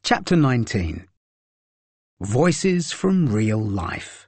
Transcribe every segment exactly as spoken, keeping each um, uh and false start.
Chapter nineteen. Voices from Real Life.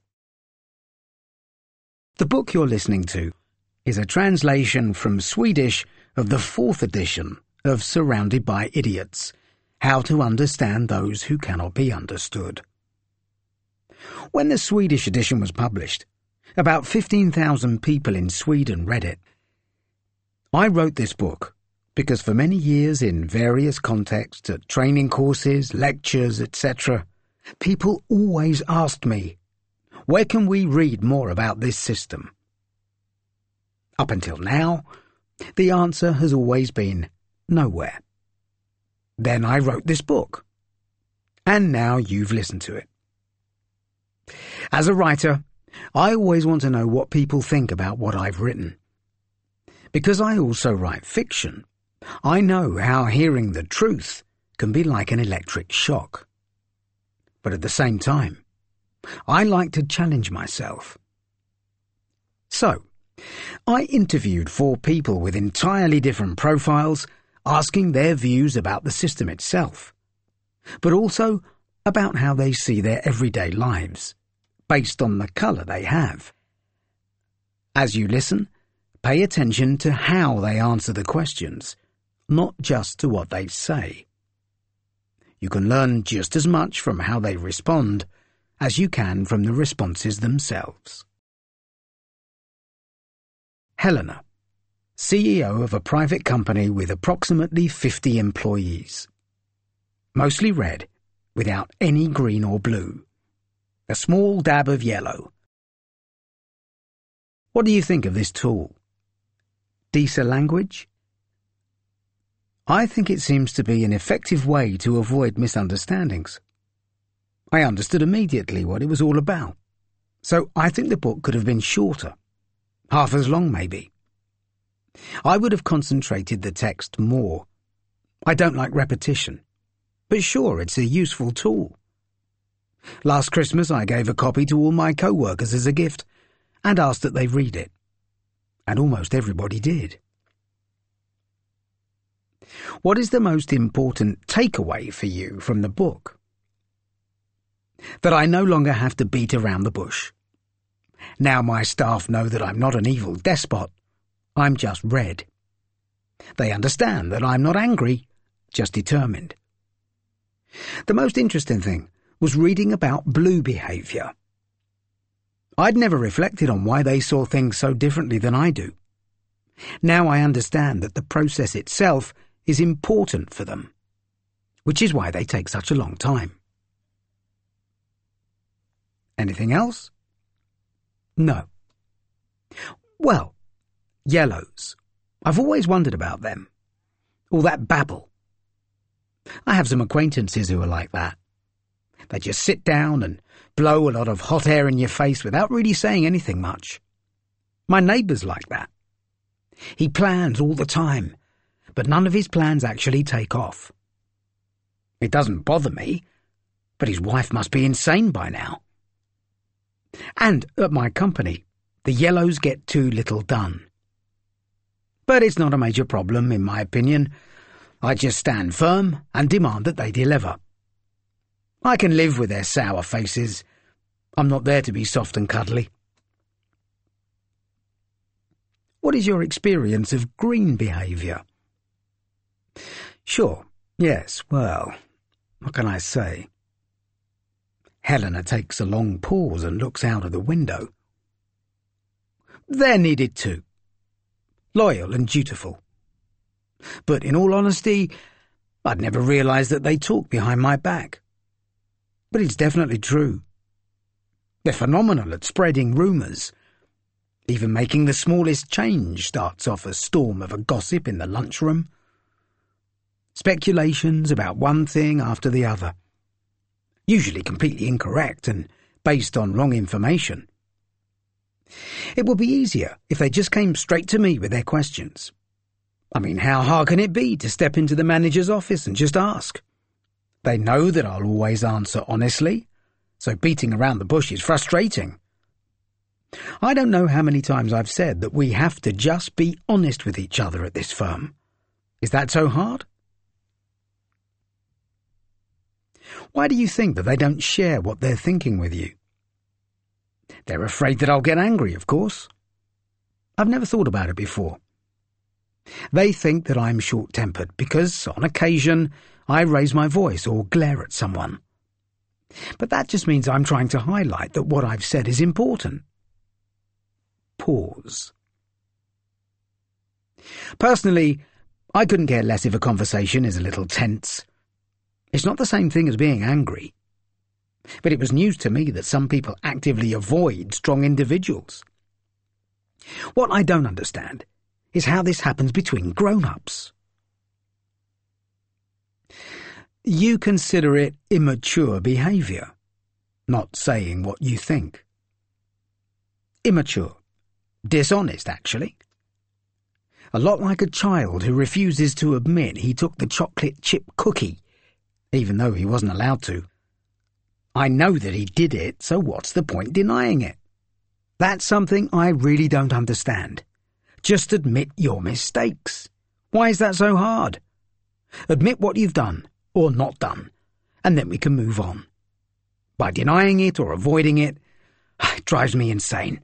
The book you're listening to is a translation from Swedish of the fourth edition of Surrounded by Idiots, How to Understand Those Who Cannot Be Understood. When the Swedish edition was published, about fifteen thousand people in Sweden read it. I wrote this book because for many years in various contexts, at training courses, lectures, et cetera, people always asked me, where can we read more about this system? Up until now, the answer has always been nowhere. Then I wrote this book, and now you've listened to it. As a writer, I always want to know what people think about what I've written. Because I also write fiction, I know how hearing the truth can be like an electric shock. But at the same time, I like to challenge myself. So, I interviewed four people with entirely different profiles, asking their views about the system itself, but also about how they see their everyday lives, based on the colour they have. As you listen, pay attention to how they answer the questions, not just to what they say. You can learn just as much from how they respond as you can from the responses themselves. Helena, C E O of a private company with approximately fifty employees. Mostly red, without any green or blue. A small dab of yellow. What do you think of this tool? Decent language? I think it seems to be an effective way to avoid misunderstandings. I understood immediately what it was all about, so I think the book could have been shorter, half as long maybe. I would have concentrated the text more. I don't like repetition, but sure, it's a useful tool. Last Christmas I gave a copy to all my co-workers as a gift and asked that they read it, and almost everybody did. What is the most important takeaway for you from the book? That I no longer have to beat around the bush. Now my staff know that I'm not an evil despot, I'm just red. They understand that I'm not angry, just determined. The most interesting thing was reading about blue behaviour. I'd never reflected on why they saw things so differently than I do. Now I understand that the process itself is important for them, which is why they take such a long time. Anything else? No. Well, yellows. I've always wondered about them. All that babble. I have some acquaintances who are like that. They just sit down and blow a lot of hot air in your face without really saying anything much. My neighbour's like that. He plans all the time, but none of his plans actually take off. It doesn't bother me, but his wife must be insane by now. And at my company, the yellows get too little done. But it's not a major problem, in my opinion. I just stand firm and demand that they deliver. I can live with their sour faces. I'm not there to be soft and cuddly. What is your experience of green behaviour? Sure, yes, well, what can I say? Helena takes a long pause and looks out of the window. They're needed too. Loyal and dutiful. But in all honesty, I'd never realised that they talk behind my back. But it's definitely true. They're phenomenal at spreading rumours. Even making the smallest change starts off a storm of a gossip in the lunchroom. Speculations about one thing after the other. Usually completely incorrect and based on wrong information. It would be easier if they just came straight to me with their questions. I mean, how hard can it be to step into the manager's office and just ask? They know that I'll always answer honestly, so beating around the bush is frustrating. I don't know how many times I've said that we have to just be honest with each other at this firm. Is that so hard? Why do you think that they don't share what they're thinking with you? They're afraid that I'll get angry, of course. I've never thought about it before. They think that I'm short-tempered because, on occasion, I raise my voice or glare at someone. But that just means I'm trying to highlight that what I've said is important. Pause. Personally, I couldn't care less if a conversation is a little tense. It's not the same thing as being angry. But it was news to me that some people actively avoid strong individuals. What I don't understand is how this happens between grown-ups. You consider it immature behaviour, not saying what you think. Immature. Dishonest, actually. A lot like a child who refuses to admit he took the chocolate chip cookie, even though he wasn't allowed to. I know that he did it, so what's the point denying it? That's something I really don't understand. Just admit your mistakes. Why is that so hard? Admit what you've done, or not done, and then we can move on. By denying it or avoiding it, it drives me insane.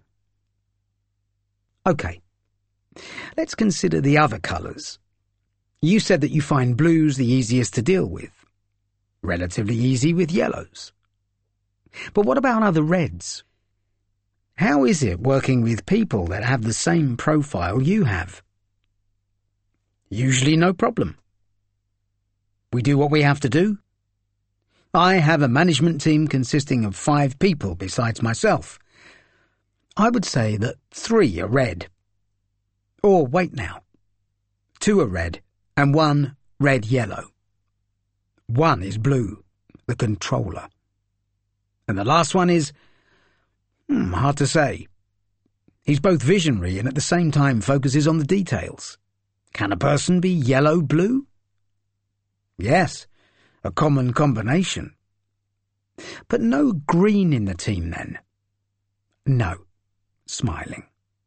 OK, let's consider the other colours. You said that you find blues the easiest to deal with. Relatively easy with yellows. But what about other reds? How is it working with people that have the same profile you have? Usually no problem. We do what we have to do. I have a management team consisting of five people besides myself. I would say that three are red. Or wait now. Two are red and one red-yellow. One is blue, the controller. And the last one is, hmm, hard to say. He's both visionary and at the same time focuses on the details. Can a person be yellow-blue? Yes, a common combination. But no green in the team then? No, smiling.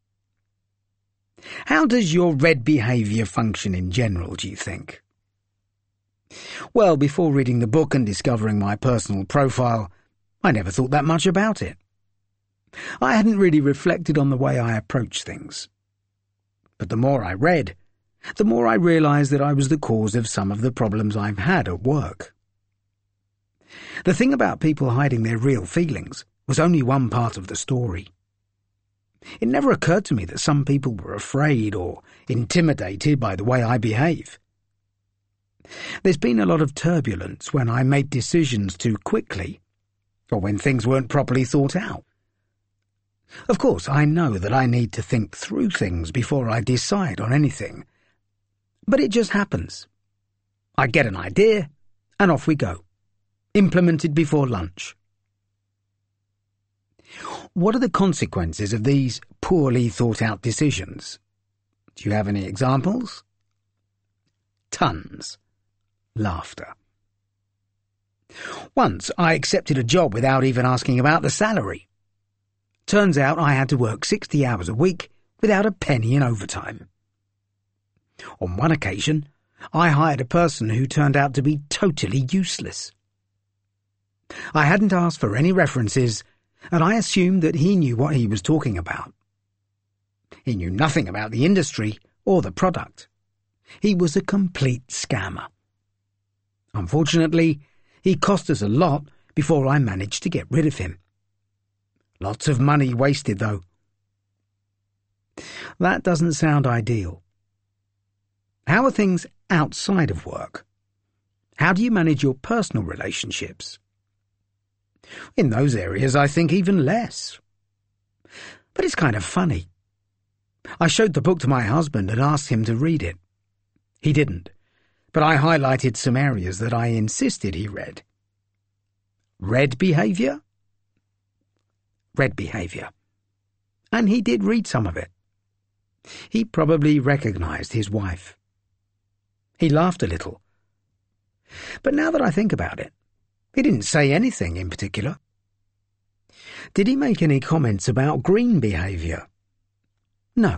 How does your red behaviour function in general, do you think? Well, before reading the book and discovering my personal profile, I never thought that much about it. I hadn't really reflected on the way I approach things. But the more I read, the more I realised that I was the cause of some of the problems I've had at work. The thing about people hiding their real feelings was only one part of the story. It never occurred to me that some people were afraid or intimidated by the way I behave. There's been a lot of turbulence when I made decisions too quickly, or when things weren't properly thought out. Of course, I know that I need to think through things before I decide on anything. But it just happens. I get an idea, and off we go. Implemented before lunch. What are the consequences of these poorly thought-out decisions? Do you have any examples? Tons. Laughter. Once I accepted a job without even asking about the salary. Turns out I had to work sixty hours a week without a penny in overtime. On one occasion, I hired a person who turned out to be totally useless. I hadn't asked for any references, and I assumed that he knew what he was talking about. He knew nothing about the industry or the product. He was a complete scammer. Unfortunately, he cost us a lot before I managed to get rid of him. Lots of money wasted, though. That doesn't sound ideal. How are things outside of work? How do you manage your personal relationships? In those areas, I think even less. But it's kind of funny. I showed the book to my husband and asked him to read it. He didn't, but I highlighted some areas that I insisted he read. Red behaviour? Red behaviour. And he did read some of it. He probably recognised his wife. He laughed a little. But now that I think about it, he didn't say anything in particular. Did he make any comments about green behaviour? No.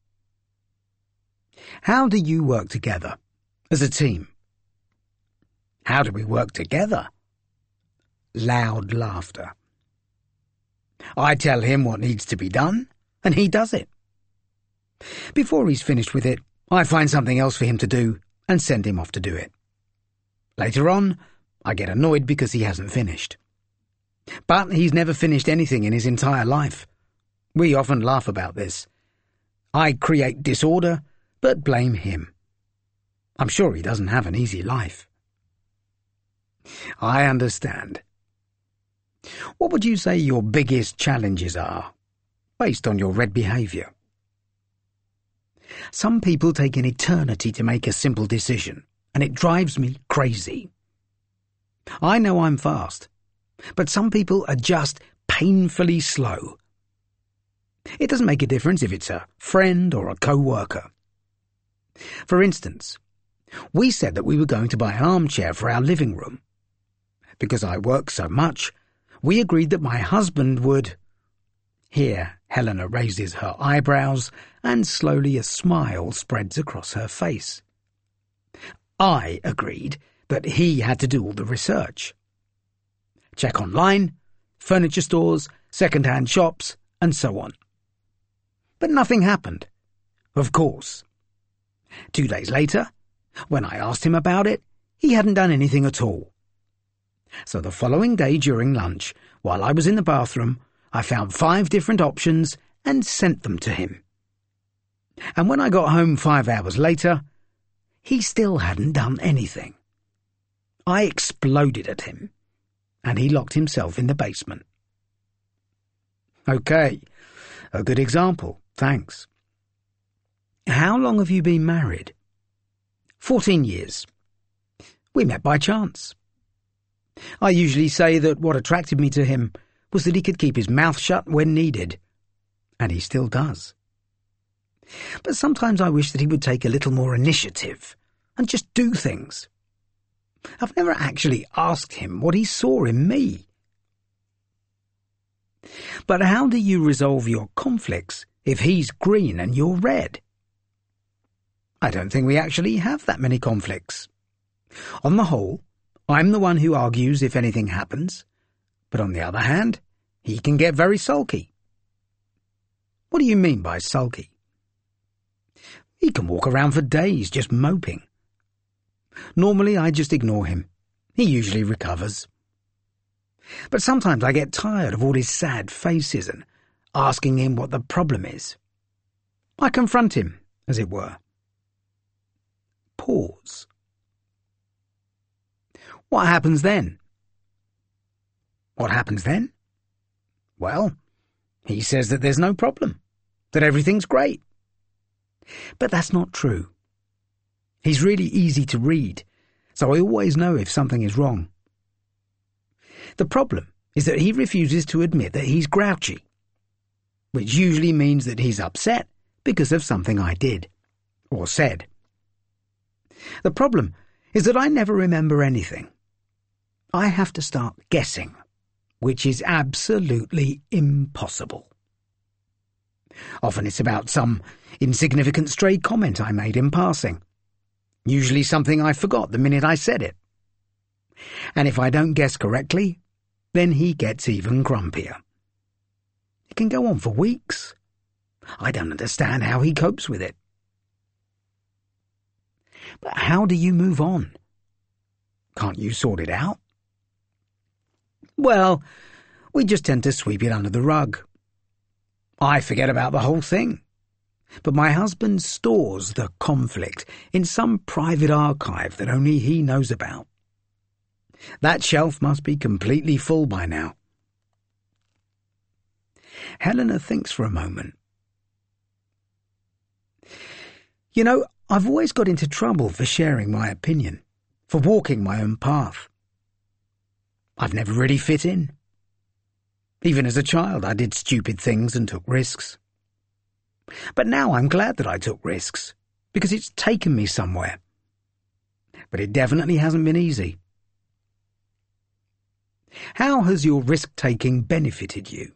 How do you work together, as a team? How do we work together? loud laughter. I tell him what needs to be done, and he does it. Before he's finished with it, I find something else for him to do and send him off to do it. Later on, I get annoyed because he hasn't finished. But he's never finished anything in his entire life. We often laugh about this. I create disorder, but blame him. I'm sure he doesn't have an easy life. I understand. What would you say your biggest challenges are, based on your red behaviour? Some people take an eternity to make a simple decision, and it drives me crazy. I know I'm fast, but some people are just painfully slow. It doesn't make a difference if it's a friend or a co-worker. For instance, we said that we were going to buy an armchair for our living room. Because I work so much, we agreed that my husband would... Here, Helena raises her eyebrows, and slowly a smile spreads across her face. I agreed that he had to do all the research. Check online, furniture stores, second-hand shops, and so on. But nothing happened. Of course. Two days later, when I asked him about it, he hadn't done anything at all. So the following day during lunch, while I was in the bathroom, I found five different options and sent them to him. And when I got home five hours later, he still hadn't done anything. I exploded at him, and he locked himself in the basement. Okay, a good example, thanks. How long have you been married? Fourteen years. We met by chance. I usually say that what attracted me to him was that he could keep his mouth shut when needed, and he still does. But sometimes I wish that he would take a little more initiative and just do things. I've never actually asked him what he saw in me. But how do you resolve your conflicts if he's green and you're red? I don't think we actually have that many conflicts. On the whole, I'm the one who argues if anything happens, but on the other hand, he can get very sulky. What do you mean by sulky? He can walk around for days just moping. Normally I just ignore him. He usually recovers. But sometimes I get tired of all his sad faces and asking him what the problem is. I confront him, as it were. Pause. What happens then? What happens then? Well, he says that there's no problem, that everything's great. But that's not true. He's really easy to read, so I always know if something is wrong. The problem is that he refuses to admit that he's grouchy, which usually means that he's upset because of something I did, or said. The problem is that I never remember anything. I have to start guessing, which is absolutely impossible. Often it's about some insignificant stray comment I made in passing, usually something I forgot the minute I said it. And if I don't guess correctly, then he gets even grumpier. It can go on for weeks. I don't understand how he copes with it. But how do you move on? Can't you sort it out? Well, we just tend to sweep it under the rug. I forget about the whole thing. But my husband stores the conflict in some private archive that only he knows about. That shelf must be completely full by now. Helena thinks for a moment. You know, I've always got into trouble for sharing my opinion, for walking my own path. I've never really fit in. Even as a child, I did stupid things and took risks. But now I'm glad that I took risks, because it's taken me somewhere. But it definitely hasn't been easy. How has your risk-taking benefited you?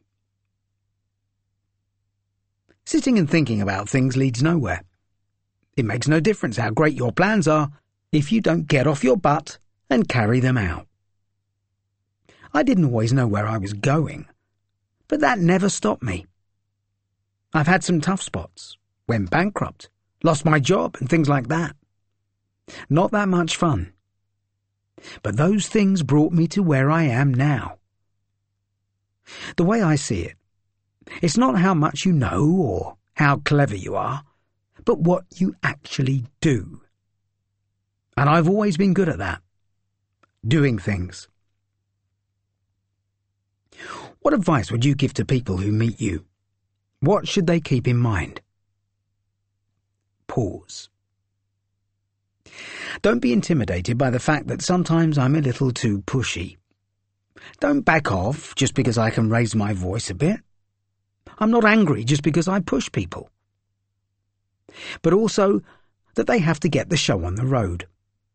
Sitting and thinking about things leads nowhere. It makes no difference how great your plans are if you don't get off your butt and carry them out. I didn't always know where I was going, but that never stopped me. I've had some tough spots, went bankrupt, lost my job and things like that. Not that much fun. But those things brought me to where I am now. The way I see it, it's not how much you know or how clever you are, but what you actually do. And I've always been good at that. Doing things. What advice would you give to people who meet you? What should they keep in mind? Pause. Don't be intimidated by the fact that sometimes I'm a little too pushy. Don't back off just because I can raise my voice a bit. I'm not angry just because I push people. But also that they have to get the show on the road.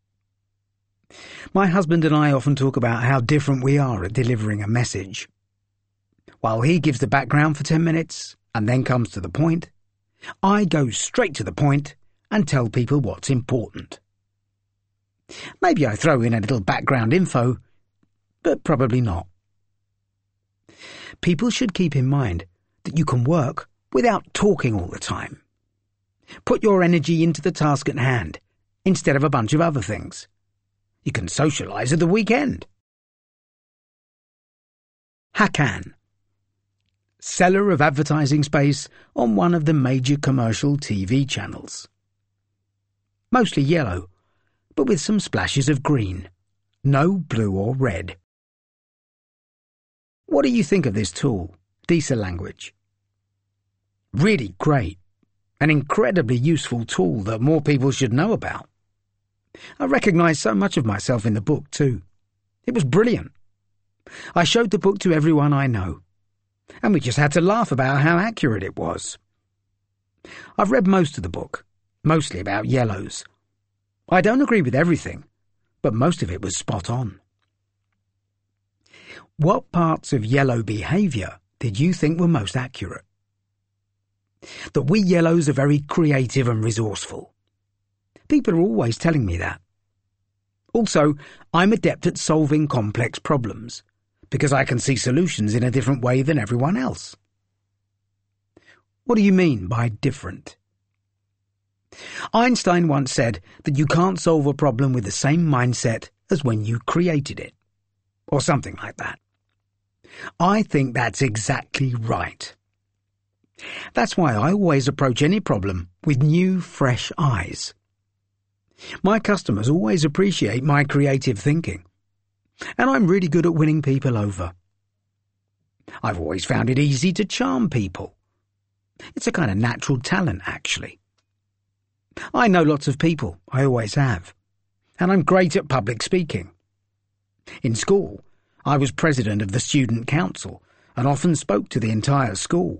My husband and I often talk about how different we are at delivering a message. While he gives the background for ten minutes and then comes to the point, I go straight to the point and tell people what's important. Maybe I throw in a little background info, but probably not. People should keep in mind that you can work without talking all the time. Put your energy into the task at hand instead of a bunch of other things. You can socialise at the weekend. Hakan, seller of advertising space on one of the major commercial T V channels. Mostly yellow, but with some splashes of green. No blue or red. What do you think of this tool, Disa Language? Really great. An incredibly useful tool that more people should know about. I recognise so much of myself in the book too. It was brilliant. I showed the book to everyone I know, and we just had to laugh about how accurate it was. I've read most of the book, mostly about yellows. I don't agree with everything, but most of it was spot on. What parts of yellow behaviour did you think were most accurate? That we yellows are very creative and resourceful. People are always telling me that. Also, I'm adept at solving complex problems, because I can see solutions in a different way than everyone else. What do you mean by different? Einstein once said that you can't solve a problem with the same mindset as when you created it, or something like that. I think that's exactly right. That's why I always approach any problem with new, fresh eyes. My customers always appreciate my creative thinking, and I'm really good at winning people over. I've always found it easy to charm people. It's a kind of natural talent, actually. I know lots of people, I always have, and I'm great at public speaking. In school, I was president of the student council and often spoke to the entire school.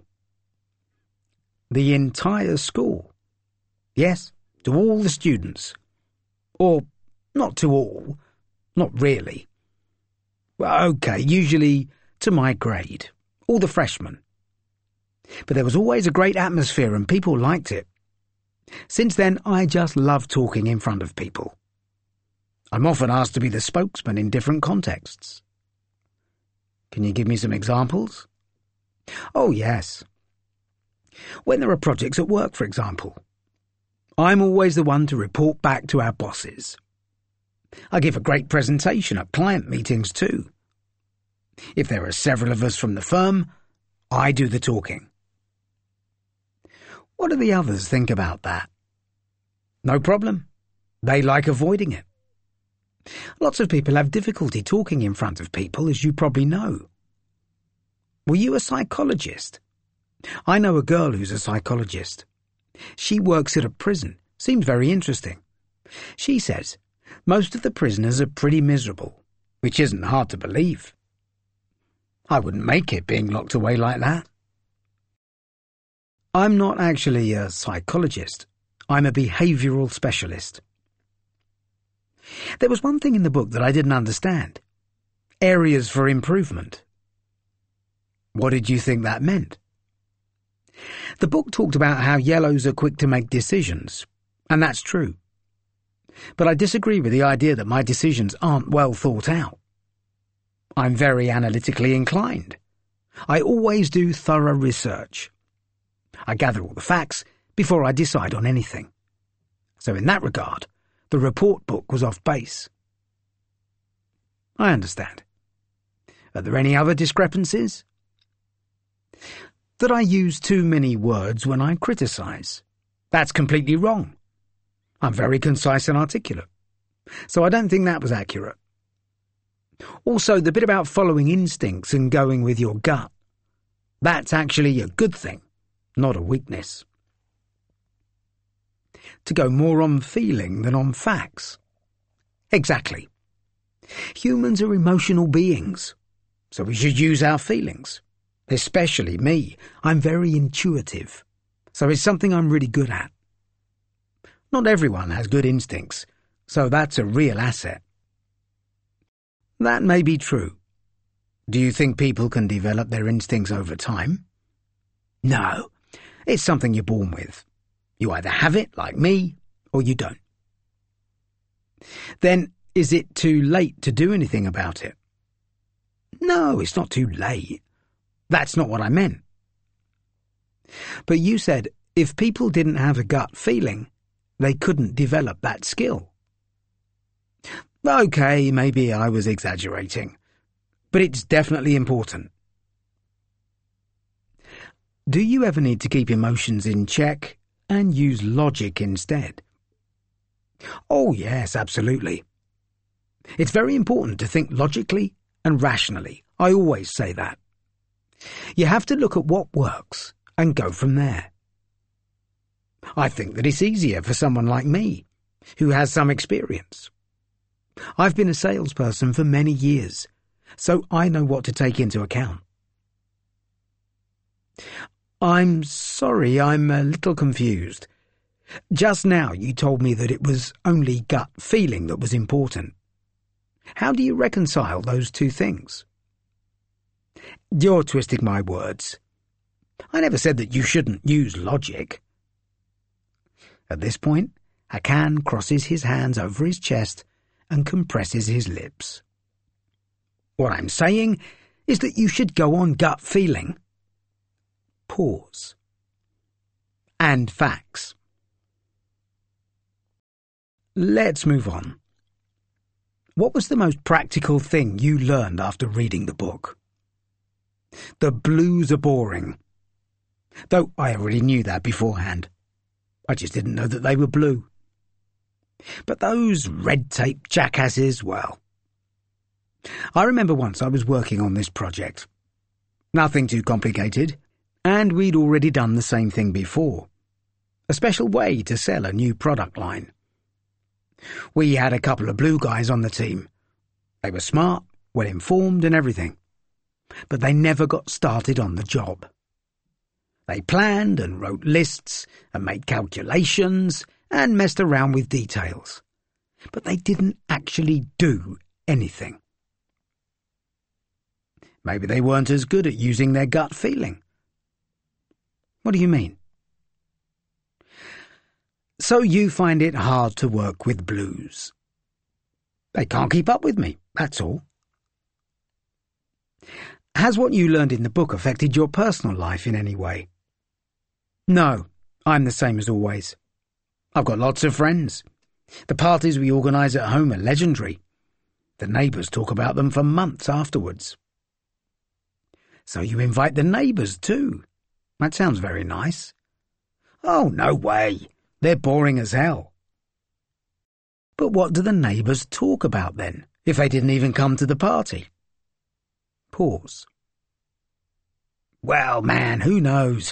The entire school? Yes, to all the students. Or, not to all, not really. Well, okay, usually to my grade, all the freshmen. But there was always a great atmosphere and people liked it. Since then, I just love talking in front of people. I'm often asked to be the spokesman in different contexts. Can you give me some examples? Oh, yes. When there are projects at work, for example, I'm always the one to report back to our bosses. I give a great presentation at client meetings too. If there are several of us from the firm, I do the talking. What do the others think about that? No problem. They like avoiding it. Lots of people have difficulty talking in front of people, as you probably know. Were you a psychologist? I know a girl who's a psychologist. She works at a prison. Seems very interesting. She says most of the prisoners are pretty miserable, which isn't hard to believe. I wouldn't make it being locked away like that. I'm not actually a psychologist. I'm a behavioural specialist. There was one thing in the book that I didn't understand. Areas for improvement. What did you think that meant? The book talked about how yellows are quick to make decisions, and that's true. But I disagree with the idea that my decisions aren't well thought out. I'm very analytically inclined. I always do thorough research. I gather all the facts before I decide on anything. So in that regard, the report book was off base. I understand. Are there any other discrepancies? That I use too many words when I criticise. That's completely wrong. I'm very concise and articulate. So I don't think that was accurate. Also, the bit about following instincts and going with your gut. That's actually a good thing, not a weakness. To go more on feeling than on facts. Exactly. Humans are emotional beings, so we should use our feelings. Especially me. I'm very intuitive, so it's something I'm really good at. Not everyone has good instincts, so that's a real asset. That may be true. Do you think people can develop their instincts over time? No, it's something you're born with. You either have it, like me, or you don't. Then, is it too late to do anything about it? No, it's not too late. That's not what I meant. But you said if people didn't have a gut feeling, they couldn't develop that skill. Okay, maybe I was exaggerating, but it's definitely important. Do you ever need to keep emotions in check and use logic instead? Oh yes, absolutely. It's very important to think logically and rationally. I always say that. You have to look at what works and go from there. I think that it's easier for someone like me, who has some experience. I've been a salesperson for many years, so I know what to take into account. I'm sorry, I'm a little confused. Just now you told me that it was only gut feeling that was important. How do you reconcile those two things? You're twisting my words. I never said that you shouldn't use logic. At this point, Hakan crosses his hands over his chest and compresses his lips. What I'm saying is that you should go on gut feeling. Pause. And facts. Let's move on. What was the most practical thing you learned after reading the book? The blues are boring. Though I already knew that beforehand. I just didn't know that they were blue. But those red tape jackasses, well. I remember once I was working on this project. Nothing too complicated, and we'd already done the same thing before. A special way to sell a new product line. We had a couple of blue guys on the team. They were smart, well-informed and everything. But they never got started on the job. They planned and wrote lists and made calculations and messed around with details. But they didn't actually do anything. Maybe they weren't as good at using their gut feeling. What do you mean? So you find it hard to work with blues. They can't keep up with me, that's all. Has what you learned in the book affected your personal life in any way? No, I'm the same as always. I've got lots of friends. The parties we organise at home are legendary. The neighbours talk about them for months afterwards. So you invite the neighbours too? That sounds very nice. Oh, no way. They're boring as hell. But what do the neighbours talk about then, if they didn't even come to the party? Pause. Well, man, who knows?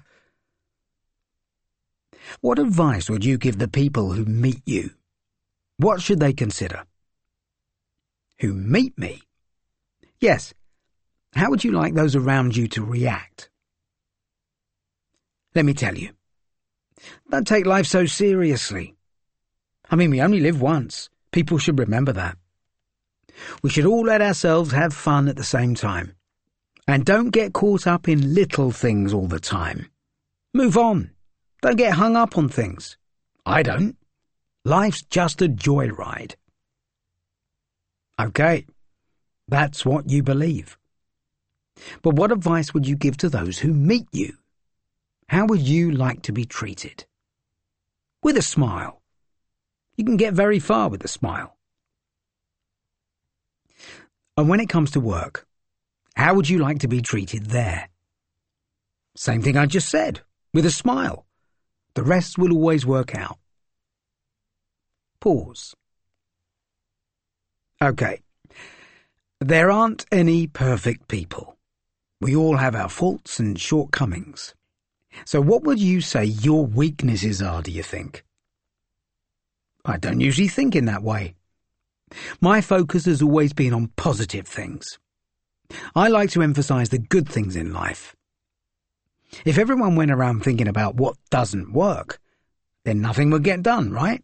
What advice would you give the people who meet you? What should they consider? Who meet me? Yes. How would you like those around you to react? Let me tell you. Don't take life so seriously. I mean, we only live once. People should remember that. We should all let ourselves have fun at the same time. And don't get caught up in little things all the time. Move on. Don't get hung up on things. I don't. Life's just a joyride. Okay. That's what you believe. But what advice would you give to those who meet you? How would you like to be treated? With a smile. You can get very far with a smile. And when it comes to work, how would you like to be treated there? Same thing I just said, with a smile. The rest will always work out. Pause. Okay. There aren't any perfect people. We all have our faults and shortcomings. So what would you say your weaknesses are, do you think? I don't usually think in that way. My focus has always been on positive things. I like to emphasize the good things in life. If everyone went around thinking about what doesn't work, then nothing would get done, right?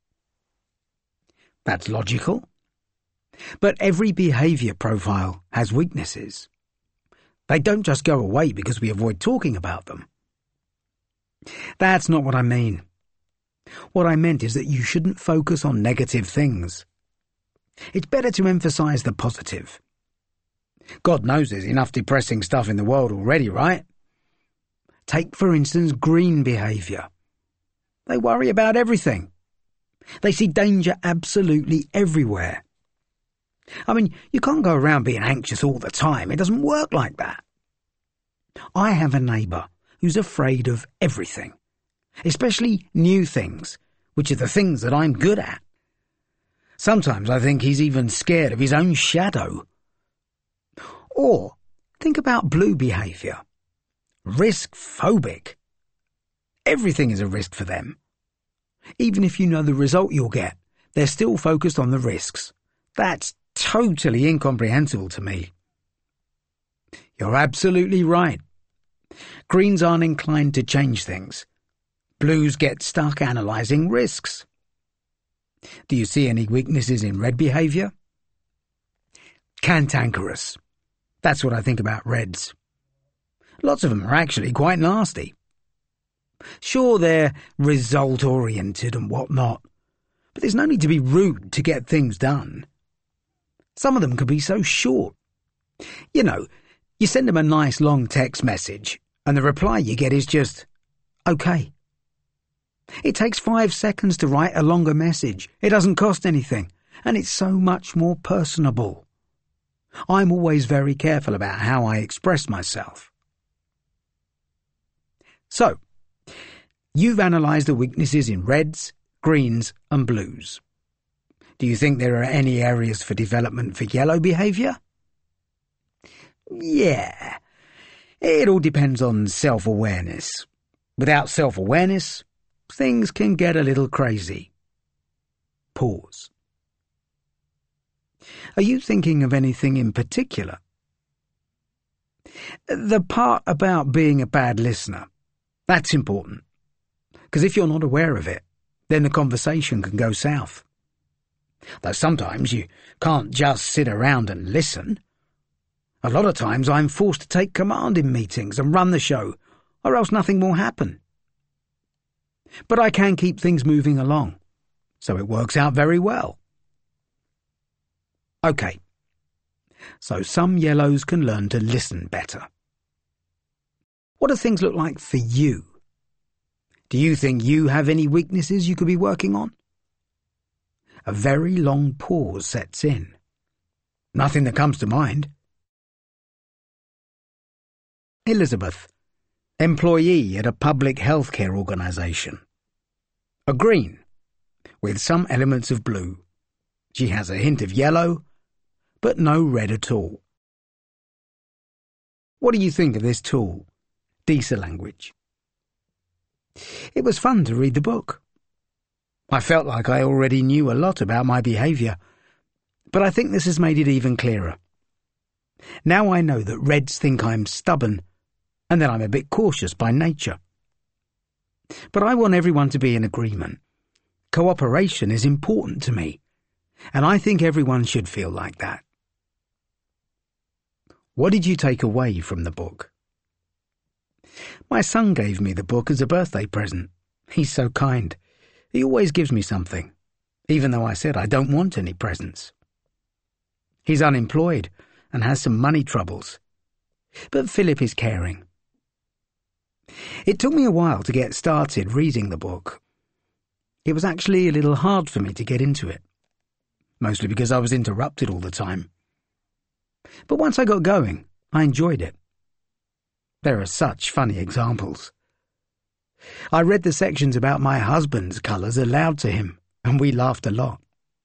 That's logical. But every behavior profile has weaknesses. They don't just go away because we avoid talking about them. That's not what I mean. What I meant is that you shouldn't focus on negative things. It's better to emphasize the positive. God knows there's enough depressing stuff in the world already, right? Take, for instance, green behavior. They worry about everything. They see danger absolutely everywhere. I mean, you can't go around being anxious all the time. It doesn't work like that. I have a neighbour who's afraid of everything, especially new things, which are the things that I'm good at. Sometimes I think he's even scared of his own shadow. Or think about blue behaviour. Risk-phobic. Everything is a risk for them. Even if you know the result you'll get, they're still focused on the risks. That's totally incomprehensible to me. You're absolutely right. Greens aren't inclined to change things. Blues get stuck analysing risks. Do you see any weaknesses in red behaviour? Cantankerous. That's what I think about reds. Lots of them are actually quite nasty. Sure, they're result-oriented and whatnot, but there's no need to be rude to get things done. Some of them can be so short. You know, you send them a nice long text message, and the reply you get is just, okay. It takes five seconds to write a longer message. It doesn't cost anything, and it's so much more personable. I'm always very careful about how I express myself. So, you've analysed the weaknesses in reds, greens and blues. Do you think there are any areas for development for yellow behaviour? Yeah, it all depends on self-awareness. Without self-awareness, things can get a little crazy. Pause. Are you thinking of anything in particular? The part about being a bad listener, that's important. Because if you're not aware of it, then the conversation can go south. Though sometimes you can't just sit around and listen. A lot of times I'm forced to take command in meetings and run the show, or else nothing will happen. But I can keep things moving along, so it works out very well. Okay, so some yellows can learn to listen better. What do things look like for you? Do you think you have any weaknesses you could be working on? A very long pause sets in. Nothing that comes to mind. Elizabeth, employee at a public healthcare organisation. A green, with some elements of blue. She has a hint of yellow, but no red at all. What do you think of this tool, Disa Language? It was fun to read the book. I felt like I already knew a lot about my behaviour, but I think this has made it even clearer. Now I know that reds think I'm stubborn and that I'm a bit cautious by nature. But I want everyone to be in agreement. Cooperation is important to me, and I think everyone should feel like that. What did you take away from the book? My son gave me the book as a birthday present. He's so kind. He always gives me something, even though I said I don't want any presents. He's unemployed and has some money troubles. But Philip is caring. It took me a while to get started reading the book. It was actually a little hard for me to get into it, mostly because I was interrupted all the time. But once I got going, I enjoyed it. There are such funny examples. I read the sections about my husband's colours aloud to him, and we laughed a lot.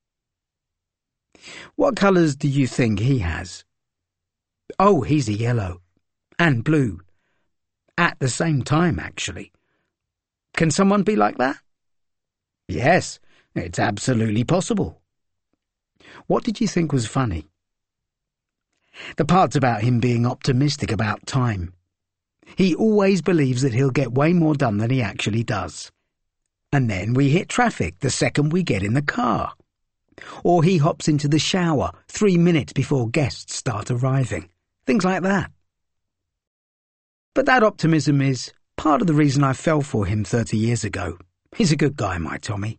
What colours do you think he has? Oh, he's a yellow. And blue. At the same time, actually. Can someone be like that? Yes, it's absolutely possible. What did you think was funny? The parts about him being optimistic about time. He always believes that he'll get way more done than he actually does. And then we hit traffic the second we get in the car. Or he hops into the shower three minutes before guests start arriving. Things like that. But that optimism is part of the reason I fell for him thirty years ago. He's a good guy, my Tommy.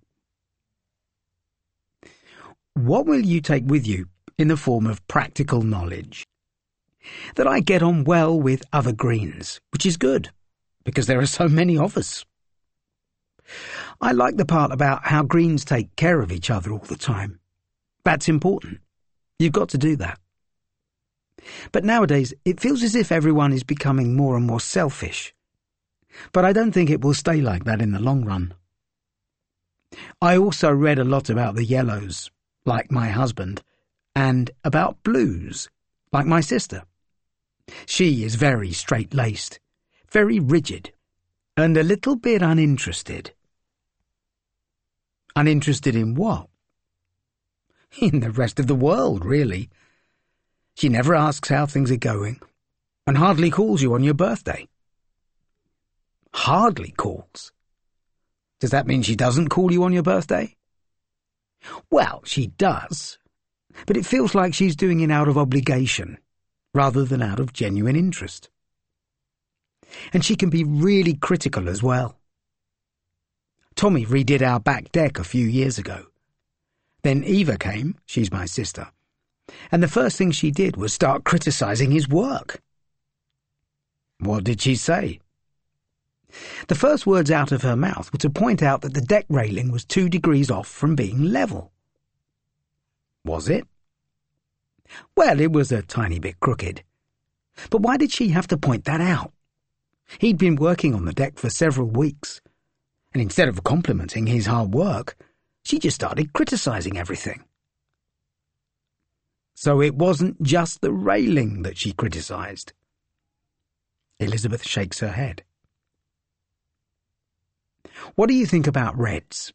What will you take with you in the form of practical knowledge? That I get on well with other Greens, which is good, because there are so many of us. I like the part about how Greens take care of each other all the time. That's important. You've got to do that. But nowadays, it feels as if everyone is becoming more and more selfish. But I don't think it will stay like that in the long run. I also read a lot about the yellows, like my husband, and about blues, like my sister. She is very straight-laced, very rigid, and a little bit uninterested. Uninterested in what? In the rest of the world, really. She never asks how things are going, and hardly calls you on your birthday. Hardly calls? Does that mean she doesn't call you on your birthday? Well, she does, but it feels like she's doing it out of obligation, rather than out of genuine interest. And she can be really critical as well. Tommy redid our back deck a few years ago. Then Eva came, she's my sister, and the first thing she did was start criticising his work. What did she say? The first words out of her mouth were to point out that the deck railing was two degrees off from being level. Was it? Well, it was a tiny bit crooked. But why did she have to point that out? He'd been working on the deck for several weeks, and instead of complimenting his hard work, she just started criticising everything. So it wasn't just the railing that she criticised. Elizabeth shakes her head. What do you think about reds?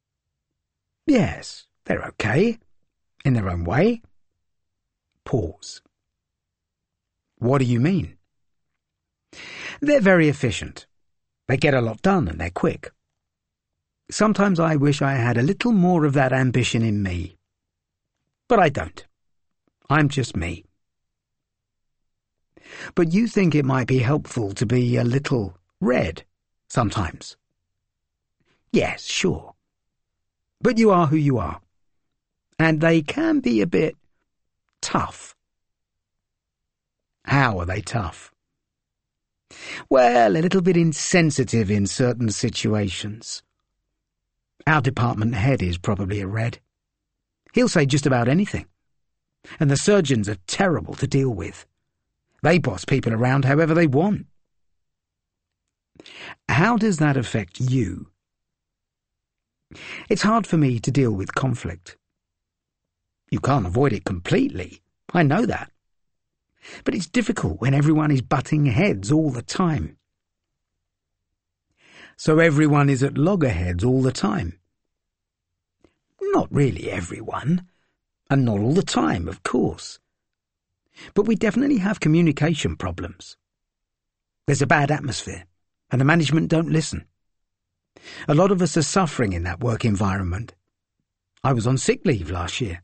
Yes, they're okay, in their own way. Pause. What do you mean? They're very efficient. They get a lot done and they're quick. Sometimes I wish I had a little more of that ambition in me. But I don't. I'm just me. But you think it might be helpful to be a little red sometimes? Yes, sure. But you are who you are. And they can be a bit tough. How are they tough? Well, a little bit insensitive in certain situations. Our department head is probably a red. He'll say just about anything. And the surgeons are terrible to deal with. They boss people around however they want. How does that affect you? It's hard for me to deal with conflict. You can't avoid it completely. I know that. But it's difficult when everyone is butting heads all the time. So everyone is at loggerheads all the time? Not really everyone, and not all the time, of course. But we definitely have communication problems. There's a bad atmosphere, and the management don't listen. A lot of us are suffering in that work environment. I was on sick leave last year.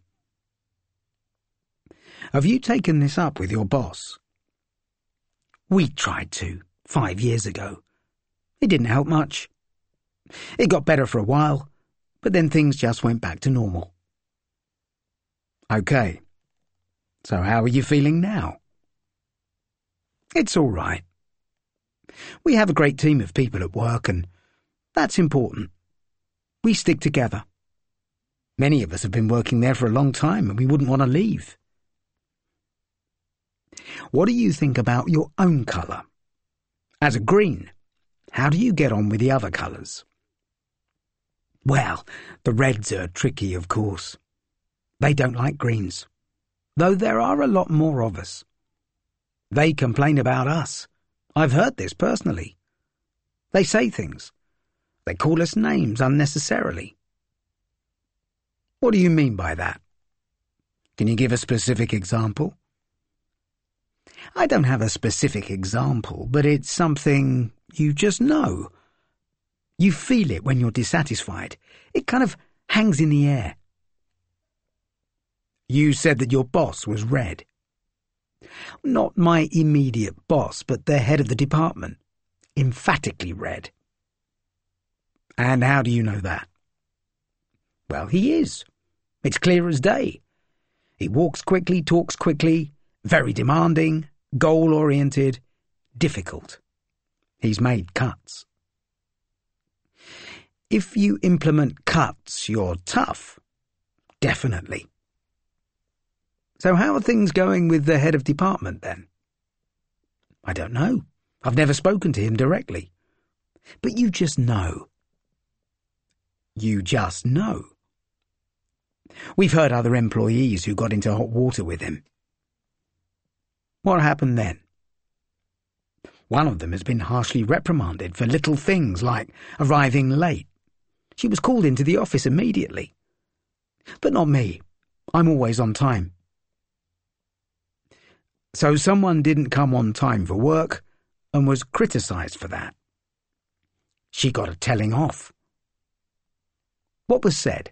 Have you taken this up with your boss? We tried to, five years ago. It didn't help much. It got better for a while, but then things just went back to normal. Okay. So how are you feeling now? It's all right. We have a great team of people at work, and that's important. We stick together. Many of us have been working there for a long time, and we wouldn't want to leave. What do you think about your own colour? As a green, how do you get on with the other colours? Well, the reds are tricky, of course. They don't like greens, though there are a lot more of us. They complain about us. I've heard this personally. They say things. They call us names unnecessarily. What do you mean by that? Can you give a specific example? I don't have a specific example, but it's something you just know. You feel it when you're dissatisfied. It kind of hangs in the air. You said that your boss was red. Not my immediate boss, but the head of the department. Emphatically red. And how do you know that? Well, he is. It's clear as day. He walks quickly, talks quickly, very demanding, goal-oriented, difficult. He's made cuts. If you implement cuts, you're tough. Definitely. So how are things going with the head of department, then? I don't know. I've never spoken to him directly. But you just know. You just know. We've heard other employees who got into hot water with him. What happened then? One of them has been harshly reprimanded for little things like arriving late. She was called into the office immediately. But not me. I'm always on time. So someone didn't come on time for work and was criticised for that. She got a telling off. What was said?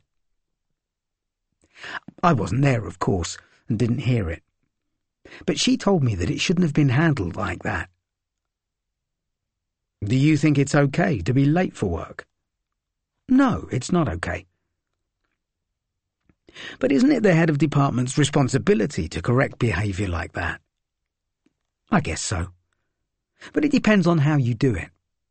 I wasn't there, of course, and didn't hear it. But she told me that it shouldn't have been handled like that. Do you think it's okay to be late for work? No, it's not okay. But isn't it the head of department's responsibility to correct behaviour like that? I guess so. But it depends on how you do it.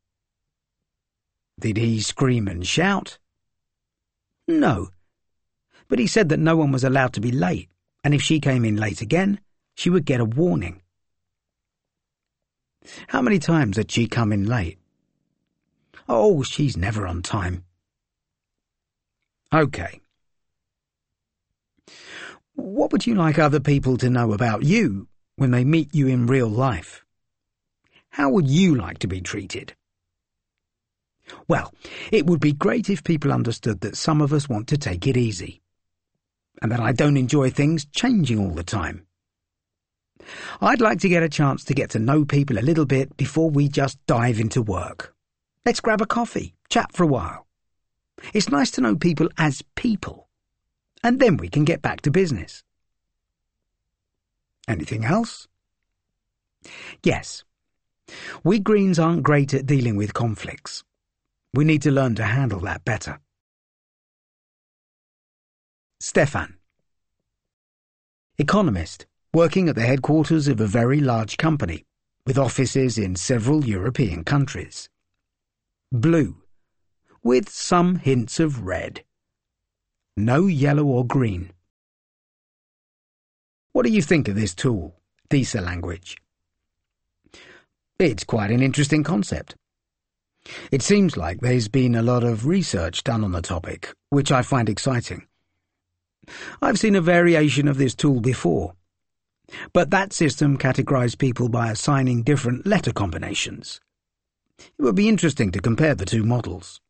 Did he scream and shout? No. But he said that no one was allowed to be late, and if she came in late again, she would get a warning. How many times had she come in late? Oh, she's never on time. Okay. What would you like other people to know about you when they meet you in real life? How would you like to be treated? Well, it would be great if people understood that some of us want to take it easy, and that I don't enjoy things changing all the time. I'd like to get a chance to get to know people a little bit before we just dive into work. Let's grab a coffee, chat for a while. It's nice to know people as people, and then we can get back to business. Anything else? Yes. We Greens aren't great at dealing with conflicts. We need to learn to handle that better. Stefan. Economist, working at the headquarters of a very large company, with offices in several European countries. Blue, with some hints of red. No yellow or green. What do you think of this tool, Disa language? It's quite an interesting concept. It seems like there's been a lot of research done on the topic, which I find exciting. I've seen a variation of this tool before, but that system categorized people by assigning different letter combinations. It would be interesting to compare the two models.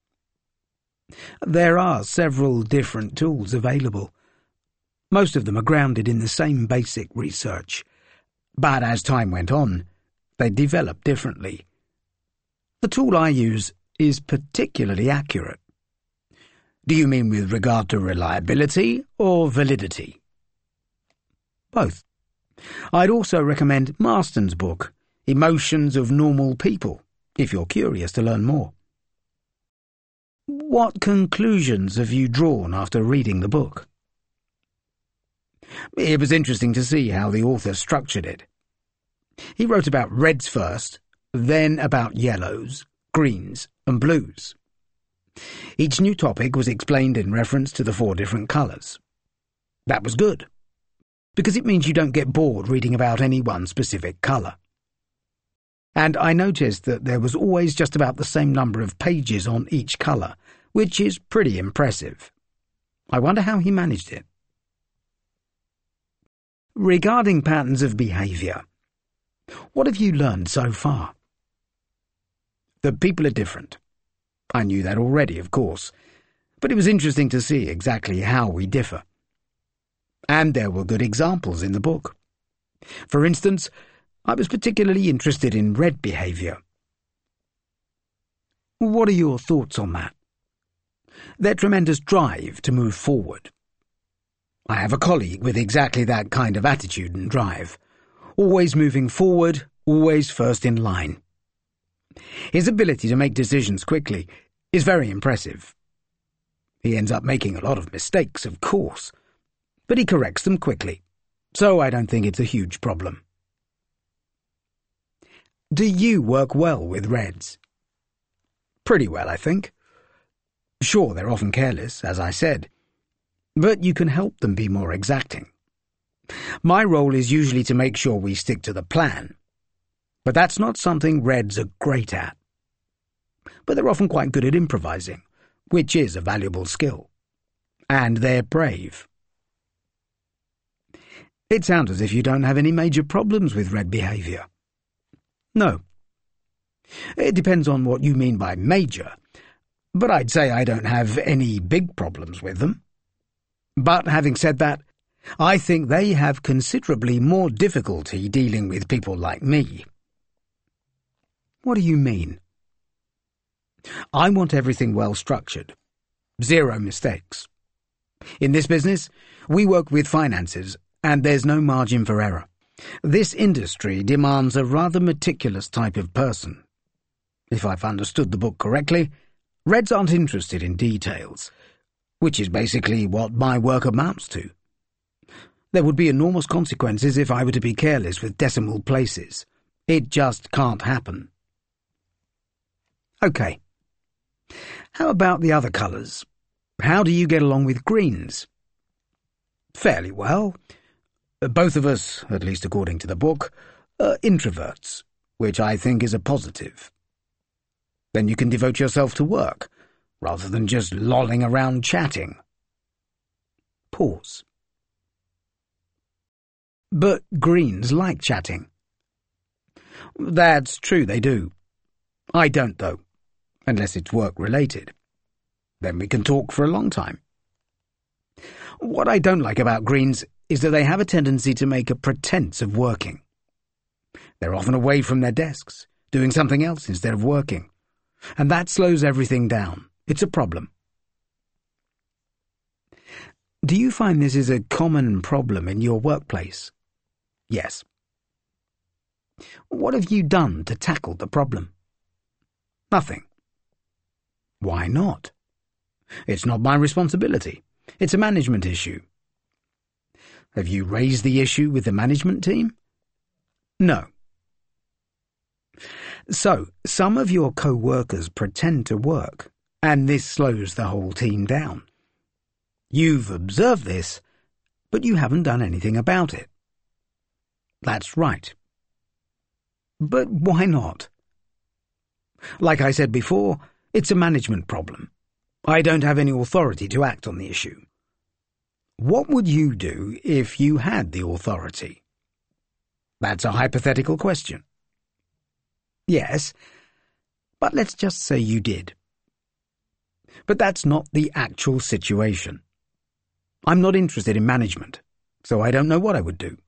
There are several different tools available. Most of them are grounded in the same basic research, but as time went on, they developed differently. The tool I use is particularly accurate. Do you mean with regard to reliability or validity? Both. I'd also recommend Marston's book, Emotions of Normal People, if you're curious to learn more. What conclusions have you drawn after reading the book? It was interesting to see how the author structured it. He wrote about reds first, then about yellows, greens, and blues. Each new topic was explained in reference to the four different colours. That was good, because it means you don't get bored reading about any one specific colour. And I noticed that there was always just about the same number of pages on each colour, which is pretty impressive. I wonder how he managed it. Regarding patterns of behaviour, what have you learned so far? That people are different. I knew that already, of course, but it was interesting to see exactly how we differ. And there were good examples in the book. For instance, I was particularly interested in red behaviour. What are your thoughts on that? Their tremendous drive to move forward. I have a colleague with exactly that kind of attitude and drive. Always moving forward, always first in line. His ability to make decisions quickly is very impressive. He ends up making a lot of mistakes, of course, but he corrects them quickly, so I don't think it's a huge problem. Do you work well with reds? Pretty well, I think. Sure, they're often careless, as I said, but you can help them be more exacting. My role is usually to make sure we stick to the plan, but that's not something reds are great at. But they're often quite good at improvising, which is a valuable skill. And they're brave. It sounds as if you don't have any major problems with red behaviour. No. It depends on what you mean by major, but I'd say I don't have any big problems with them. But having said that, I think they have considerably more difficulty dealing with people like me. What do you mean? I want everything well structured. Zero mistakes. In this business, we work with finances, and there's no margin for error. This industry demands a rather meticulous type of person. If I've understood the book correctly, reds aren't interested in details, which is basically what my work amounts to. There would be enormous consequences if I were to be careless with decimal places. It just can't happen. Okay. How about the other colours? How do you get along with greens? Fairly well. Both of us, at least according to the book, are introverts, which I think is a positive. Then you can devote yourself to work, rather than just lolling around chatting. Pause. But greens like chatting. That's true, they do. I don't, though, unless it's work-related. Then we can talk for a long time. What I don't like about greens is that they have a tendency to make a pretense of working. They're often away from their desks, doing something else instead of working, and that slows everything down. It's a problem. Do you find this is a common problem in your workplace? Yes. What have you done to tackle the problem? Nothing. Why not? It's not my responsibility. It's a management issue. Have you raised the issue with the management team? No. So, some of your co-workers pretend to work, and this slows the whole team down. You've observed this, but you haven't done anything about it. That's right. But why not? Like I said before, it's a management problem. I don't have any authority to act on the issue. What would you do if you had the authority? That's a hypothetical question. Yes, but let's just say you did. But that's not the actual situation. I'm not interested in management, so I don't know what I would do.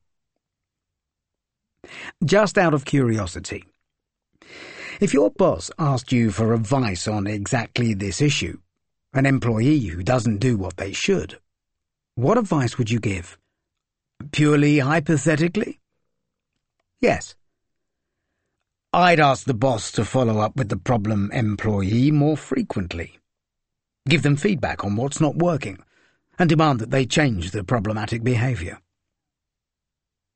Just out of curiosity, if your boss asked you for advice on exactly this issue, an employee who doesn't do what they should, what advice would you give? Purely hypothetically? Yes. I'd ask the boss to follow up with the problem employee more frequently. Give them feedback on what's not working, and demand that they change the problematic behaviour.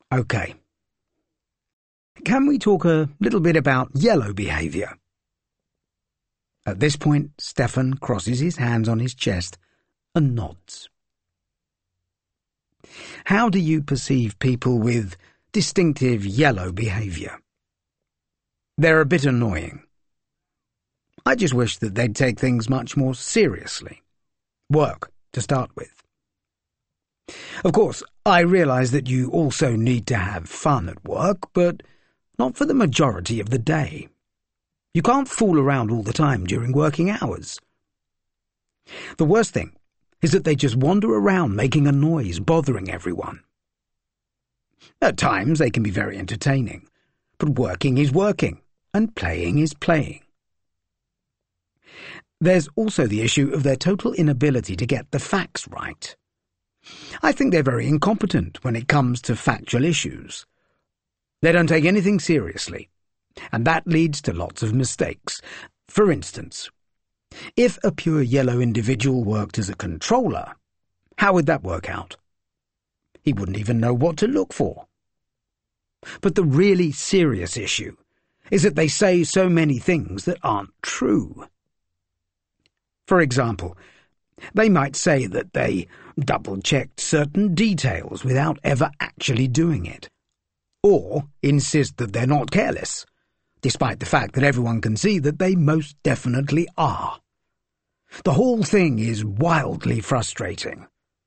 Okay. Can we talk a little bit about yellow behaviour? At this point, Stefan crosses his hands on his chest and nods. How do you perceive people with distinctive yellow behaviour? They're a bit annoying. I just wish that they'd take things much more seriously. Work, to start with. Of course, I realise that you also need to have fun at work, but not for the majority of the day. You can't fool around all the time during working hours. The worst thing is that they just wander around making a noise, bothering everyone. At times they can be very entertaining, but working is working, and playing is playing. There's also the issue of their total inability to get the facts right. I think they're very incompetent when it comes to factual issues. They don't take anything seriously, and that leads to lots of mistakes. For instance, if a pure yellow individual worked as a controller, how would that work out? He wouldn't even know what to look for. But the really serious issue is that they say so many things that aren't true. For example, they might say that they double-checked certain details without ever actually doing it, or insist that they're not careless, despite the fact that everyone can see that they most definitely are. The whole thing is wildly frustrating.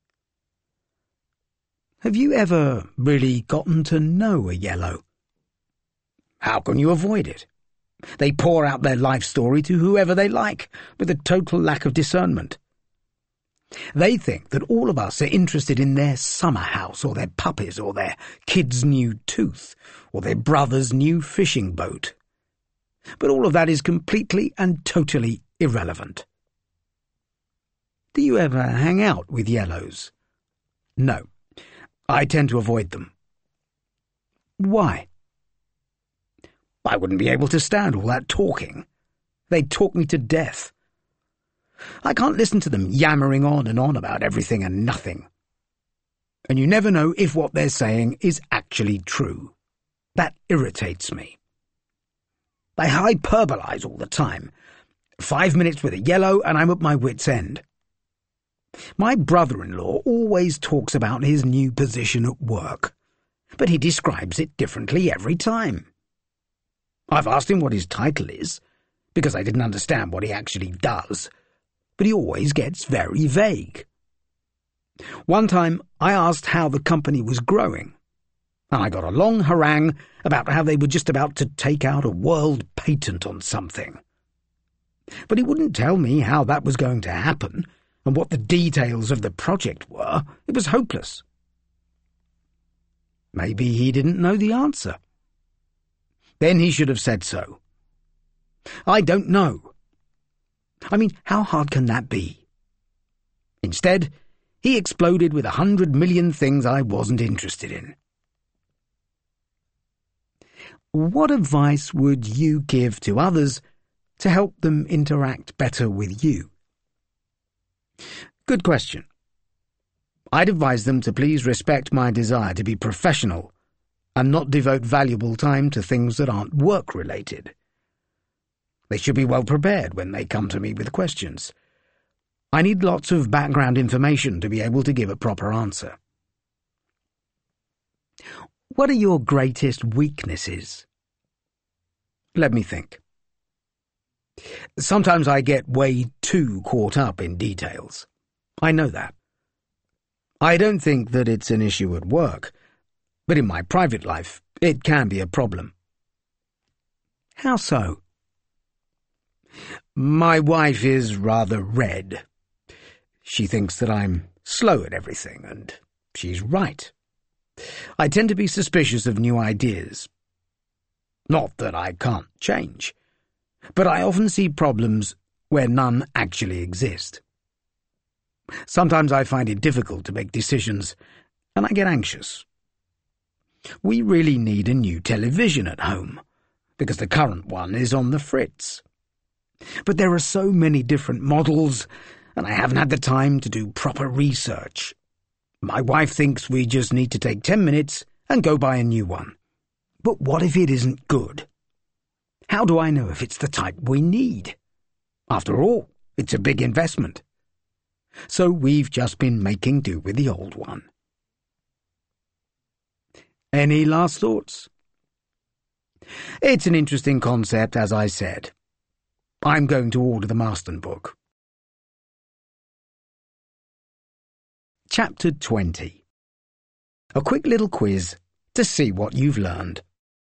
Have you ever really gotten to know a yellow? How can you avoid it? They pour out their life story to whoever they like, with a total lack of discernment. They think that all of us are interested in their summer house, or their puppies, or their kid's new tooth, or their brother's new fishing boat. But all of that is completely and totally irrelevant. Do you ever hang out with yellows? No. I tend to avoid them. Why? I wouldn't be able to stand all that talking. They'd talk me to death. I can't listen to them yammering on and on about everything and nothing. And you never know if what they're saying is actually true. That irritates me. They hyperbolize all the time. Five minutes with a yellow and I'm at my wit's end. My brother-in-law always talks about his new position at work, but he describes it differently every time. I've asked him what his title is, because I didn't understand what he actually does, but he always gets very vague. One time I asked how the company was growing, and I got a long harangue about how they were just about to take out a world patent on something. But he wouldn't tell me how that was going to happen, and what the details of the project were. It was hopeless. Maybe he didn't know the answer. Then he should have said so. I don't know. I mean, how hard can that be? Instead, he exploded with a hundred million things I wasn't interested in. What advice would you give to others to help them interact better with you? Good question. I'd advise them to please respect my desire to be professional and not devote valuable time to things that aren't work-related. They should be well prepared when they come to me with questions. I need lots of background information to be able to give a proper answer. What are your greatest weaknesses? Let me think. Sometimes I get way too caught up in details. I know that. I don't think that it's an issue at work, but in my private life it can be a problem. How so? My wife is rather red. She thinks that I'm slow at everything, and she's right. I tend to be suspicious of new ideas. Not that I can't change, but I often see problems where none actually exist. Sometimes I find it difficult to make decisions, and I get anxious. We really need a new television at home, because the current one is on the fritz. But there are so many different models, and I haven't had the time to do proper research. My wife thinks we just need to take ten minutes and go buy a new one. But what if it isn't good? How do I know if it's the type we need? After all, it's a big investment. So we've just been making do with the old one. Any last thoughts? It's an interesting concept, as I said. I'm going to order the Marston book. Chapter twenty. A quick little quiz to see what you've learned.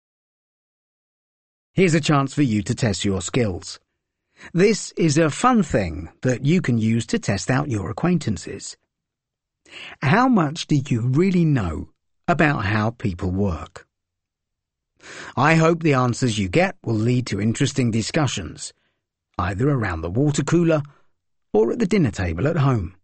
Here's a chance for you to test your skills. This is a fun thing that you can use to test out your acquaintances. How much do you really know about how people work? I hope the answers you get will lead to interesting discussions, either around the water cooler or at the dinner table at home.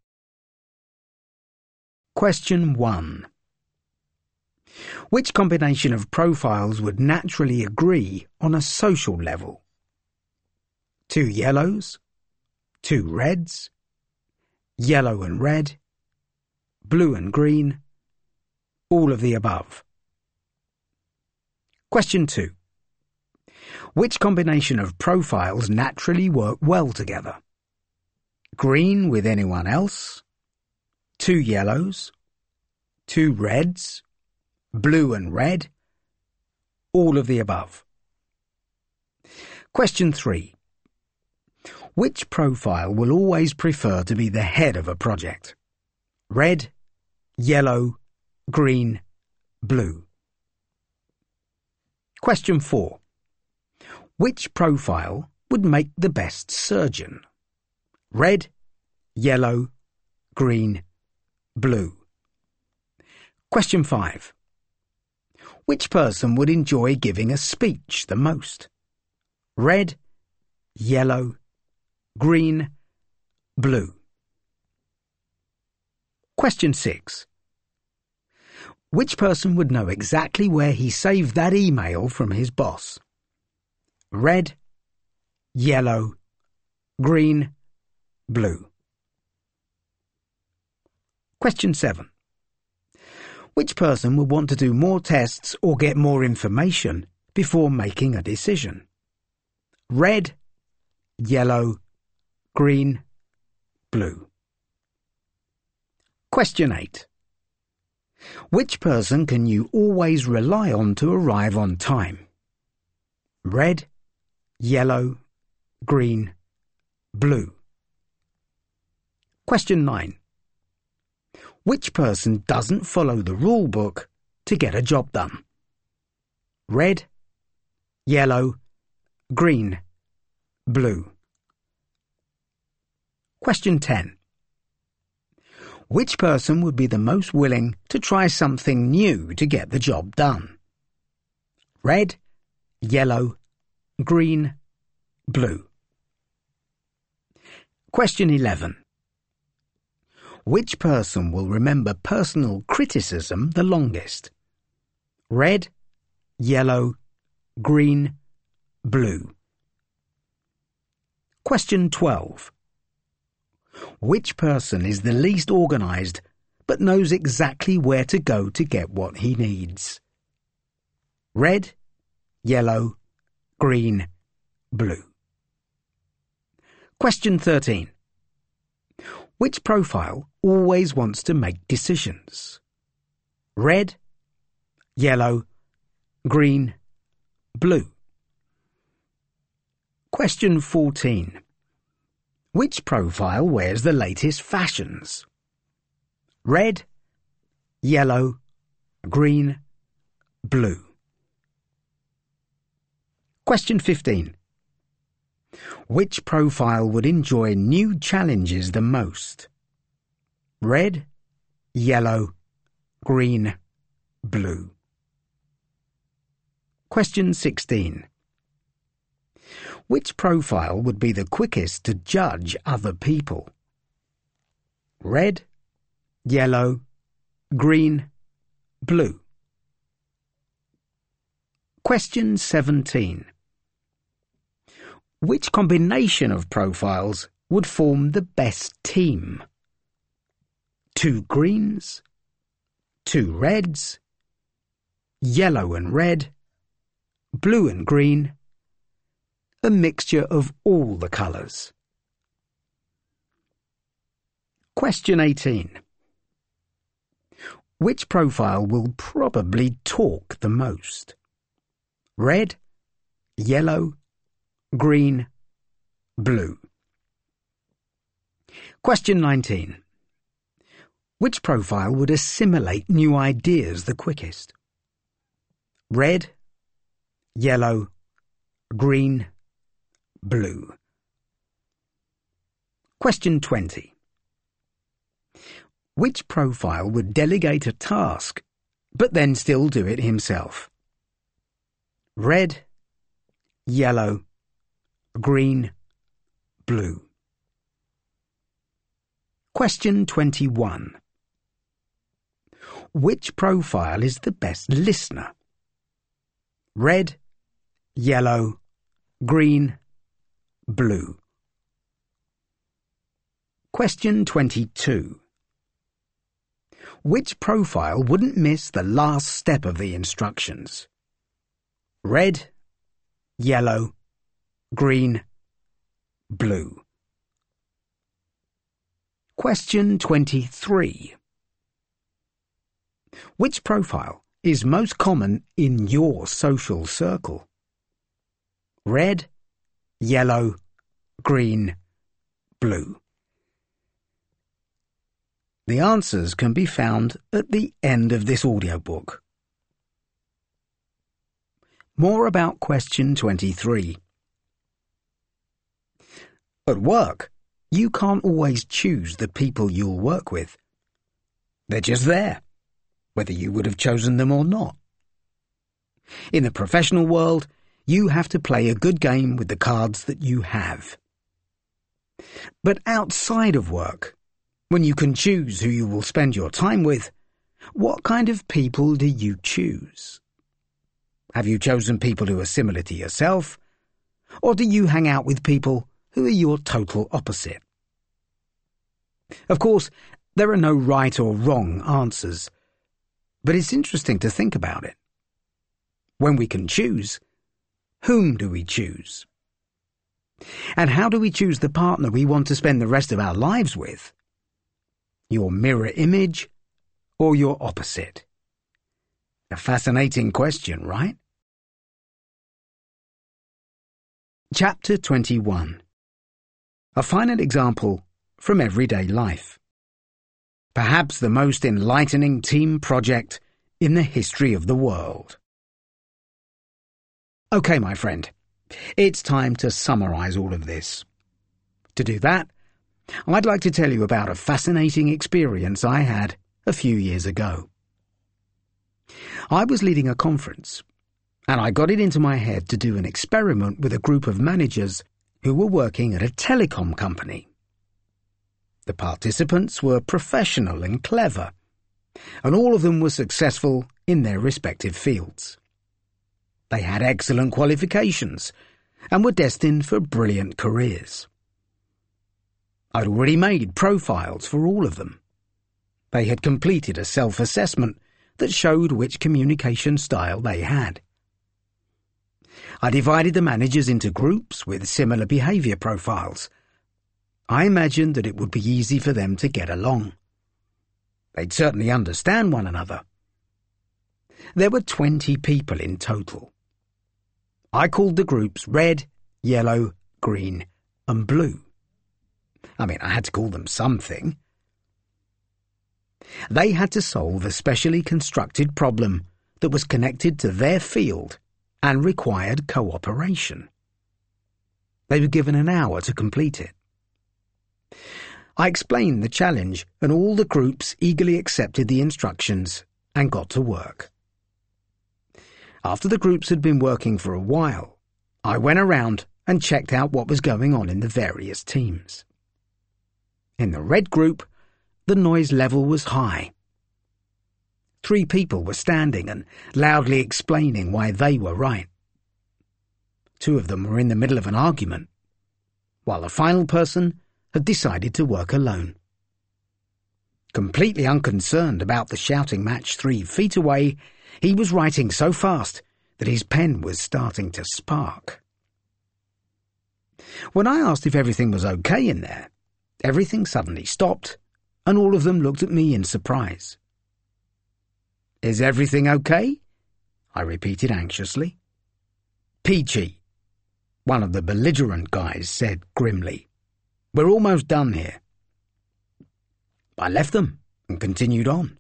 Question one. Which combination of profiles would naturally agree on a social level? Two yellows, two reds, yellow and red, blue and green, all of the above. Question two. Which combination of profiles naturally work well together? Green with anyone else, two yellows, two reds, blue and red, all of the above. Question three. Which profile will always prefer to be the head of a project? Red, yellow, green, blue. Question four. Which profile would make the best surgeon? Red, yellow, green, blue. Question five. Which person would enjoy giving a speech the most? Red, yellow, green, blue. Question six. Which person would know exactly where he saved that email from his boss? Red, yellow, green, blue. Question seven. Which person would want to do more tests or get more information before making a decision? Red, yellow, green, blue. Question eight. Which person can you always rely on to arrive on time? Red, yellow, green, blue. Question nine. Which person doesn't follow the rule book to get a job done? Red, yellow, green, blue. Question ten. Which person would be the most willing to try something new to get the job done? Red, yellow, green, blue. Question eleven. Which person will remember personal criticism the longest? Red, yellow, green, blue. Question twelve. Which person is the least organised but knows exactly where to go to get what he needs? Red, yellow, green, blue. Question thirteen. Which profile always wants to make decisions? Red, yellow, green, blue. Question fourteen. Which profile wears the latest fashions? Red, yellow, green, blue. Question fifteen. Which profile would enjoy new challenges the most? Red, yellow, green, blue. Question sixteen. Which profile would be the quickest to judge other people? Red, yellow, green, blue. Question seventeen. Which combination of profiles would form the best team? Two greens, two reds, yellow and red, blue and green, a mixture of all the colours. Question eighteen. Which profile will probably talk the most? Red, yellow, green, blue. Question nineteen. Which profile would assimilate new ideas the quickest? Red, yellow, green, blue. Question twenty. Which profile would delegate a task, but then still do it himself? Red, yellow, green, blue. Question twenty-one. Which profile is the best listener? Red, yellow, green, blue. Question twenty-two. Which profile wouldn't miss the last step of the instructions? Red, yellow, green, blue. Question twenty-three. Which profile is most common in your social circle? Red, yellow, green, blue. The answers can be found at the end of this audiobook. More about question twenty-three. At work, you can't always choose the people you'll work with. They're just there, whether you would have chosen them or not. In the professional world, you have to play a good game with the cards that you have. But outside of work, when you can choose who you will spend your time with, what kind of people do you choose? Have you chosen people who are similar to yourself, or do you hang out with people who are your total opposite? Of course, there are no right or wrong answers, but it's interesting to think about it. When we can choose, whom do we choose? And how do we choose the partner we want to spend the rest of our lives with? Your mirror image or your opposite? A fascinating question, right? Chapter twenty-one. A final example from everyday life. Perhaps the most enlightening team project in the history of the world. Okay, my friend, it's time to summarize all of this. To do that, I'd like to tell you about a fascinating experience I had a few years ago. I was leading a conference, and I got it into my head to do an experiment with a group of managers who were working at a telecom company. The participants were professional and clever, and all of them were successful in their respective fields. They had excellent qualifications and were destined for brilliant careers. I'd already made profiles for all of them. They had completed a self-assessment that showed which communication style they had. I divided the managers into groups with similar behaviour profiles. I imagined that it would be easy for them to get along. They'd certainly understand one another. There were twenty people in total. I called the groups red, yellow, green, and blue. I mean, I had to call them something. They had to solve a specially constructed problem that was connected to their field and required cooperation. They were given an hour to complete it. I explained the challenge, and all the groups eagerly accepted the instructions and got to work. After the groups had been working for a while, I went around and checked out what was going on in the various teams. In the red group, the noise level was high. Three people were standing and loudly explaining why they were right. Two of them were in the middle of an argument, while the final person had decided to work alone. Completely unconcerned about the shouting match three feet away, He was writing so fast that his pen was starting to spark. When I asked if everything was okay in there, everything suddenly stopped, and all of them looked at me in surprise. "Is everything okay?" I repeated anxiously. "Peachy," one of the belligerent guys said grimly. "We're almost done here." I left them and continued on.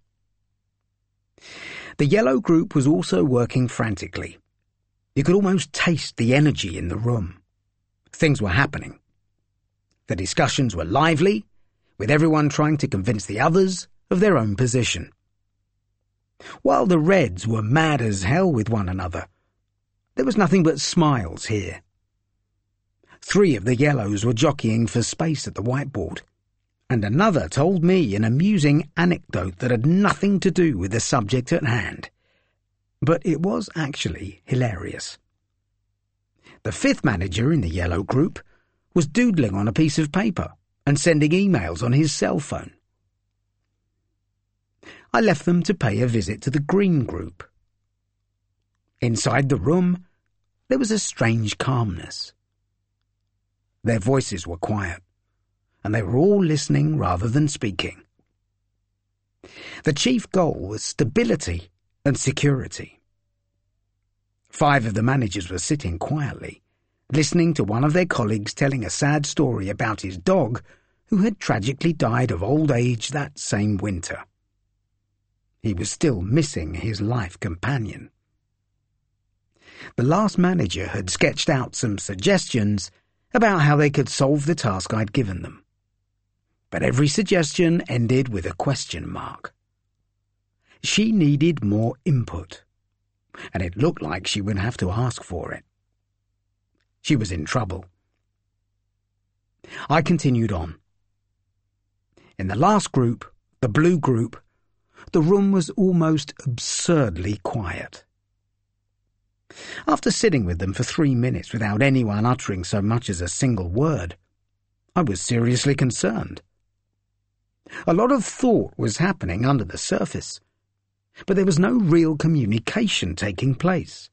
The yellow group was also working frantically. You could almost taste the energy in the room. Things were happening. The discussions were lively, with everyone trying to convince the others of their own position. While the Reds were mad as hell with one another, there was nothing but smiles here. Three of the Yellows were jockeying for space at the whiteboard, and another told me an amusing anecdote that had nothing to do with the subject at hand. But it was actually hilarious. The fifth manager in the Yellow group was doodling on a piece of paper and sending emails on his cell phone. I left them to pay a visit to the Green group. Inside the room, there was a strange calmness. Their voices were quiet, and they were all listening rather than speaking. The chief goal was stability and security. Five of the managers were sitting quietly, listening to one of their colleagues telling a sad story about his dog who had tragically died of old age that same winter. He was still missing his life companion. The last manager had sketched out some suggestions about how they could solve the task I'd given them. But every suggestion ended with a question mark. She needed more input, and it looked like she would have to ask for it. She was in trouble. I continued on. In the last group, the blue group, the room was almost absurdly quiet. After sitting with them for three minutes without anyone uttering so much as a single word, I was seriously concerned. A lot of thought was happening under the surface, but there was no real communication taking place.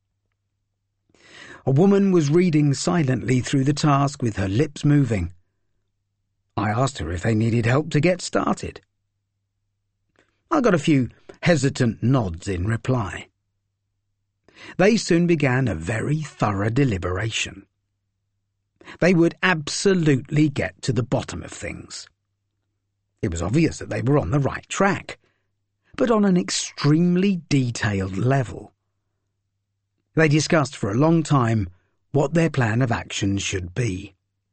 A woman was reading silently through the task with her lips moving. I asked her if they needed help to get started. I got a few hesitant nods in reply. They soon began a very thorough deliberation. They would absolutely get to the bottom of things. It was obvious that they were on the right track, but on an extremely detailed level. They discussed for a long time what their plan of action should be.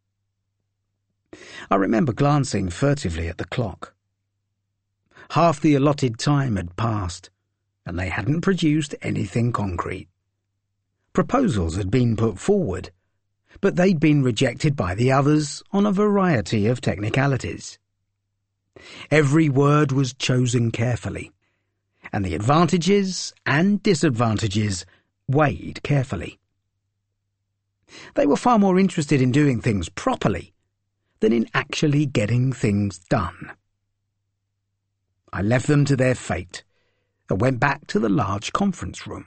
I remember glancing furtively at the clock. Half the allotted time had passed, and they hadn't produced anything concrete. Proposals had been put forward, but they'd been rejected by the others on a variety of technicalities. Every word was chosen carefully, and the advantages and disadvantages weighed carefully. They were far more interested in doing things properly than in actually getting things done. I left them to their fate and went back to the large conference room.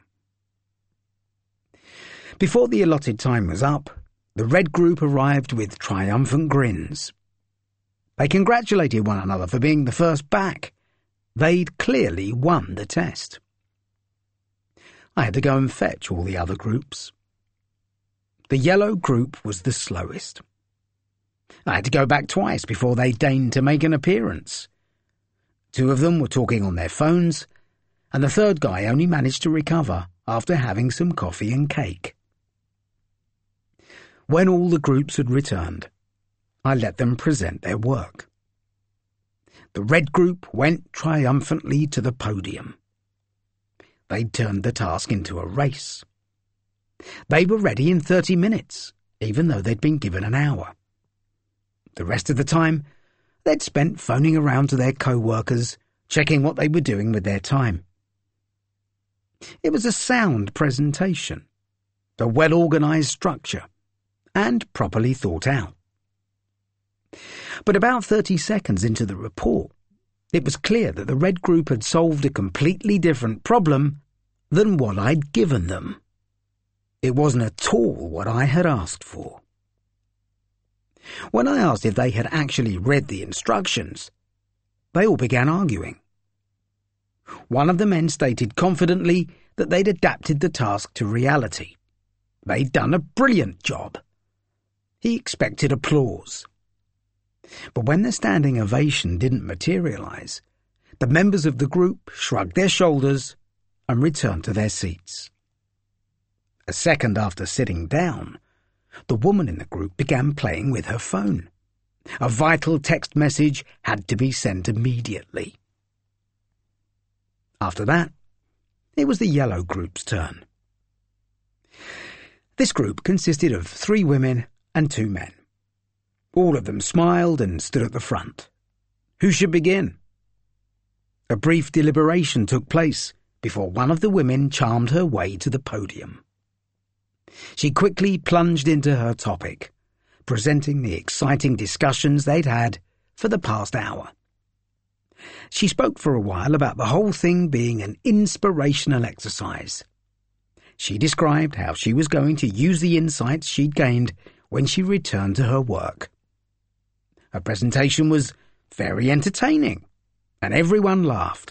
Before the allotted time was up, the red group arrived with triumphant grins. They congratulated one another for being the first back. They'd clearly won the test. I had to go and fetch all the other groups. The yellow group was the slowest. I had to go back twice before they deigned to make an appearance. Two of them were talking on their phones, and the third guy only managed to recover after having some coffee and cake. When all the groups had returned, I let them present their work. The red group went triumphantly to the podium. They'd turned the task into a race. They were ready in thirty minutes, even though they'd been given an hour. The rest of the time, they'd spent phoning around to their co-workers, checking what they were doing with their time. It was a sound presentation, a well-organised structure, and properly thought out. But about thirty seconds into the report, it was clear that the red group had solved a completely different problem than what I'd given them. It wasn't at all what I had asked for. When I asked if they had actually read the instructions, they all began arguing. One of the men stated confidently that they'd adapted the task to reality. They'd done a brilliant job. He expected applause. But when the standing ovation didn't materialize, the members of the group shrugged their shoulders and returned to their seats. A second after sitting down, the woman in the group began playing with her phone. A vital text message had to be sent immediately. After that, it was the yellow group's turn. This group consisted of three women and two men. All of them smiled and stood at the front. Who should begin? A brief deliberation took place before one of the women charmed her way to the podium. She quickly plunged into her topic, presenting the exciting discussions they'd had for the past hour. She spoke for a while about the whole thing being an inspirational exercise. She described how she was going to use the insights she'd gained when she returned to her work. Her presentation was very entertaining, and everyone laughed.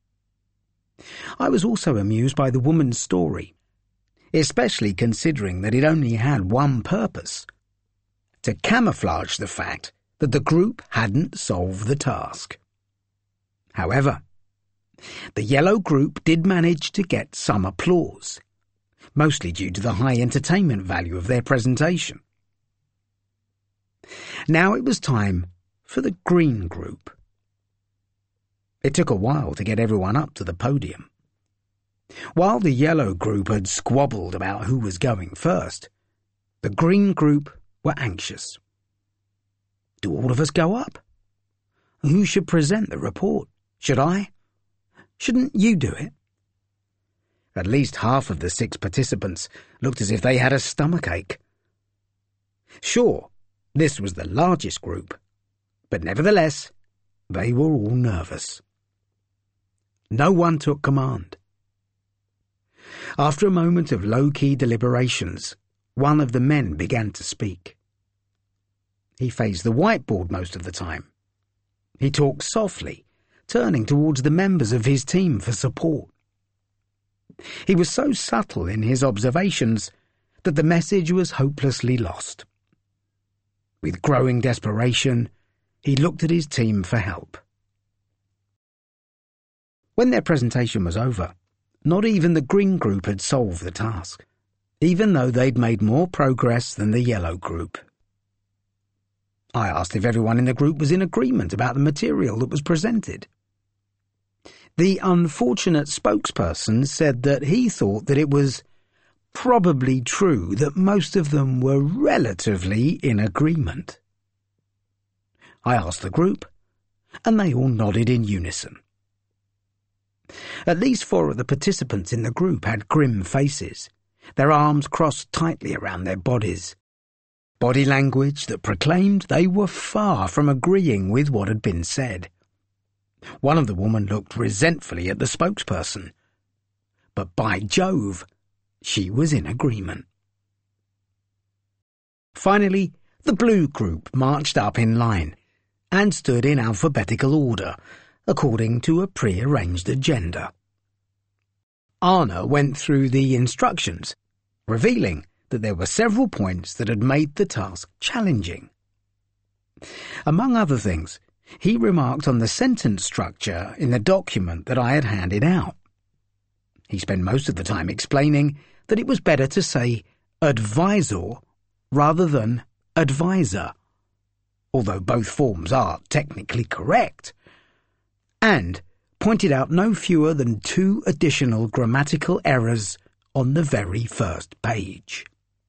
I was also amused by the woman's story, especially considering that it only had one purpose: to camouflage the fact that the group hadn't solved the task. However, the yellow group did manage to get some applause, mostly due to the high entertainment value of their presentation. Now it was time for the green group. It took a while to get everyone up to the podium. While the yellow group had squabbled about who was going first, the green group were anxious. Do all of us go up? Who should present the report? Should I? Shouldn't you do it? At least half of the six participants looked as if they had a stomachache. Sure, this was the largest group, but nevertheless, they were all nervous. No one took command. After a moment of low-key deliberations, one of the men began to speak. He faced the whiteboard most of the time. He talked softly, turning towards the members of his team for support. He was so subtle in his observations that the message was hopelessly lost. With growing desperation, he looked at his team for help. When their presentation was over, not even the green group had solved the task, even though they'd made more progress than the yellow group. I asked if everyone in the group was in agreement about the material that was presented. The unfortunate spokesperson said that he thought that it was probably true that most of them were relatively in agreement. I asked the group, and they all nodded in unison. At least four of the participants in the group had grim faces, their arms crossed tightly around their bodies, body language that proclaimed they were far from agreeing with what had been said. One of the women looked resentfully at the spokesperson, but by Jove, she was in agreement. Finally, the blue group marched up in line and stood in alphabetical order, according to a pre-arranged agenda. Anna went through the instructions, revealing that there were several points that had made the task challenging. Among other things, he remarked on the sentence structure in the document that I had handed out. He spent most of the time explaining that it was better to say advisor rather than advisor, although both forms are technically correct, and pointed out no fewer than two additional grammatical errors on the very first page.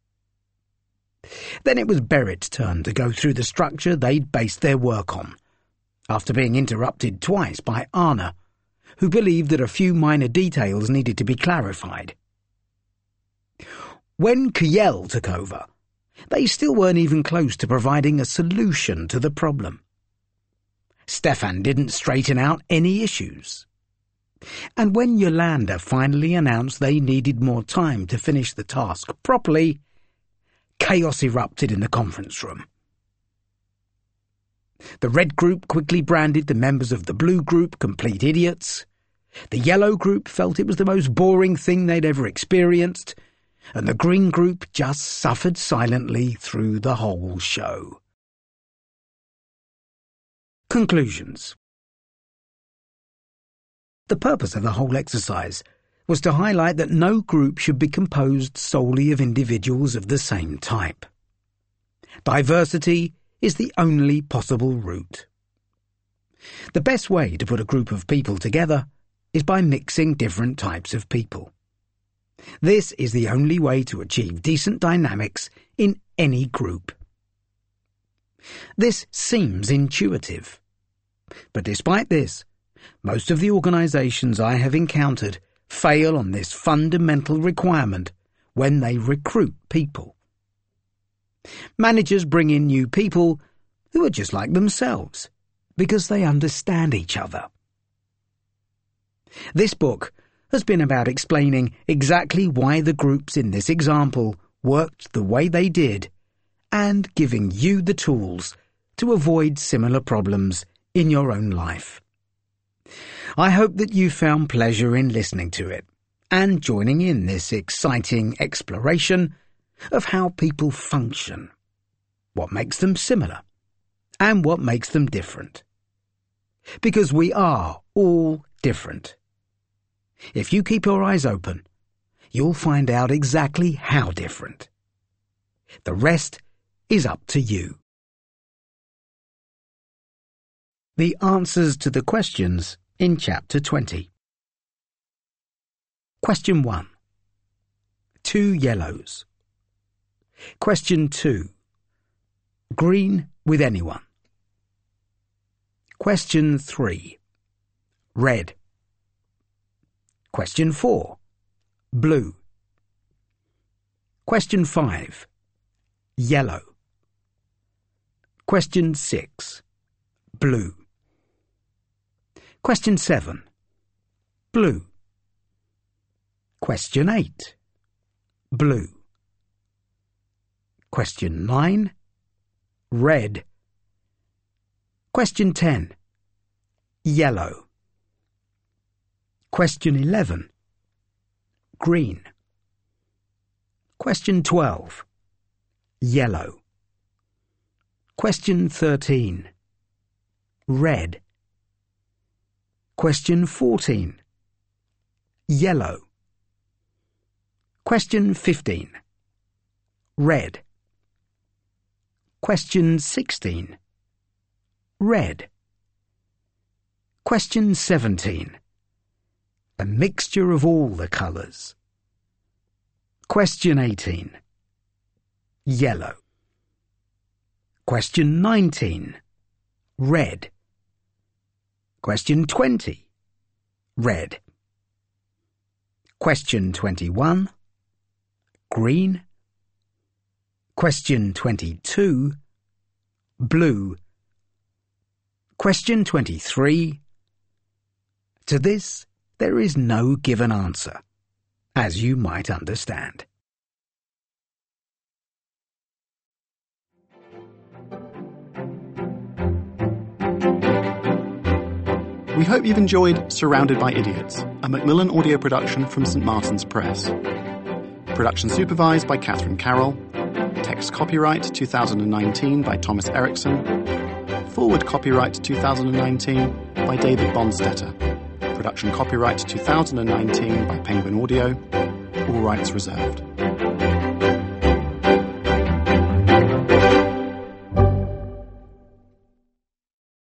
Then it was Berit's turn to go through the structure they'd based their work on, after being interrupted twice by Anna, who believed that a few minor details needed to be clarified. When Kiel took over, they still weren't even close to providing a solution to the problem. Stefan didn't straighten out any issues. And when Yolanda finally announced they needed more time to finish the task properly, chaos erupted in the conference room. The red group quickly branded the members of the blue group complete idiots. The yellow group felt it was the most boring thing they'd ever experienced, and the green group just suffered silently through the whole show. Conclusions. The purpose of the whole exercise was to highlight that no group should be composed solely of individuals of the same type. Diversity is the only possible route. The best way to put a group of people together is by mixing different types of people. This is the only way to achieve decent dynamics in any group. This seems intuitive, but despite this, most of the organisations I have encountered fail on this fundamental requirement when they recruit people. Managers bring in new people who are just like themselves because they understand each other. This book has been about explaining exactly why the groups in this example worked the way they did and giving you the tools to avoid similar problems in your own life. I hope that you found pleasure in listening to it and joining in this exciting exploration of how people function, what makes them similar, and what makes them different. Because we are all different. If you keep your eyes open, you'll find out exactly how different. The rest is up to you. The answers to the questions in Chapter twenty. Question one. Two yellows. Question two. Green with anyone. Question three. Red. Question four. Blue. Question five. Yellow. Question six. Blue. Question seven. Blue. Question eight. Blue. Question nine. Red. Question ten. Yellow. Question eleven. Green. Question twelve. Yellow. Question thirteen. Red. Question fourteen. Yellow. Question fifteen. Red. Question sixteen. Red. Question seventeen. A mixture of all the colours. Question eighteen. Yellow. Question nineteen. Red. Question twenty. Red. Question twenty-one. Green. Question twenty-two. Blue. Question twenty-three. To this, there is no given answer, as you might understand. We hope you've enjoyed Surrounded by Idiots, a Macmillan audio production from St Martin's Press. Production supervised by Catherine Carroll. Text copyright two thousand nineteen by Thomas Erickson. Forward copyright two thousand nineteen by David Bonstetter. Production copyright two thousand nineteen by Penguin Audio. All rights reserved.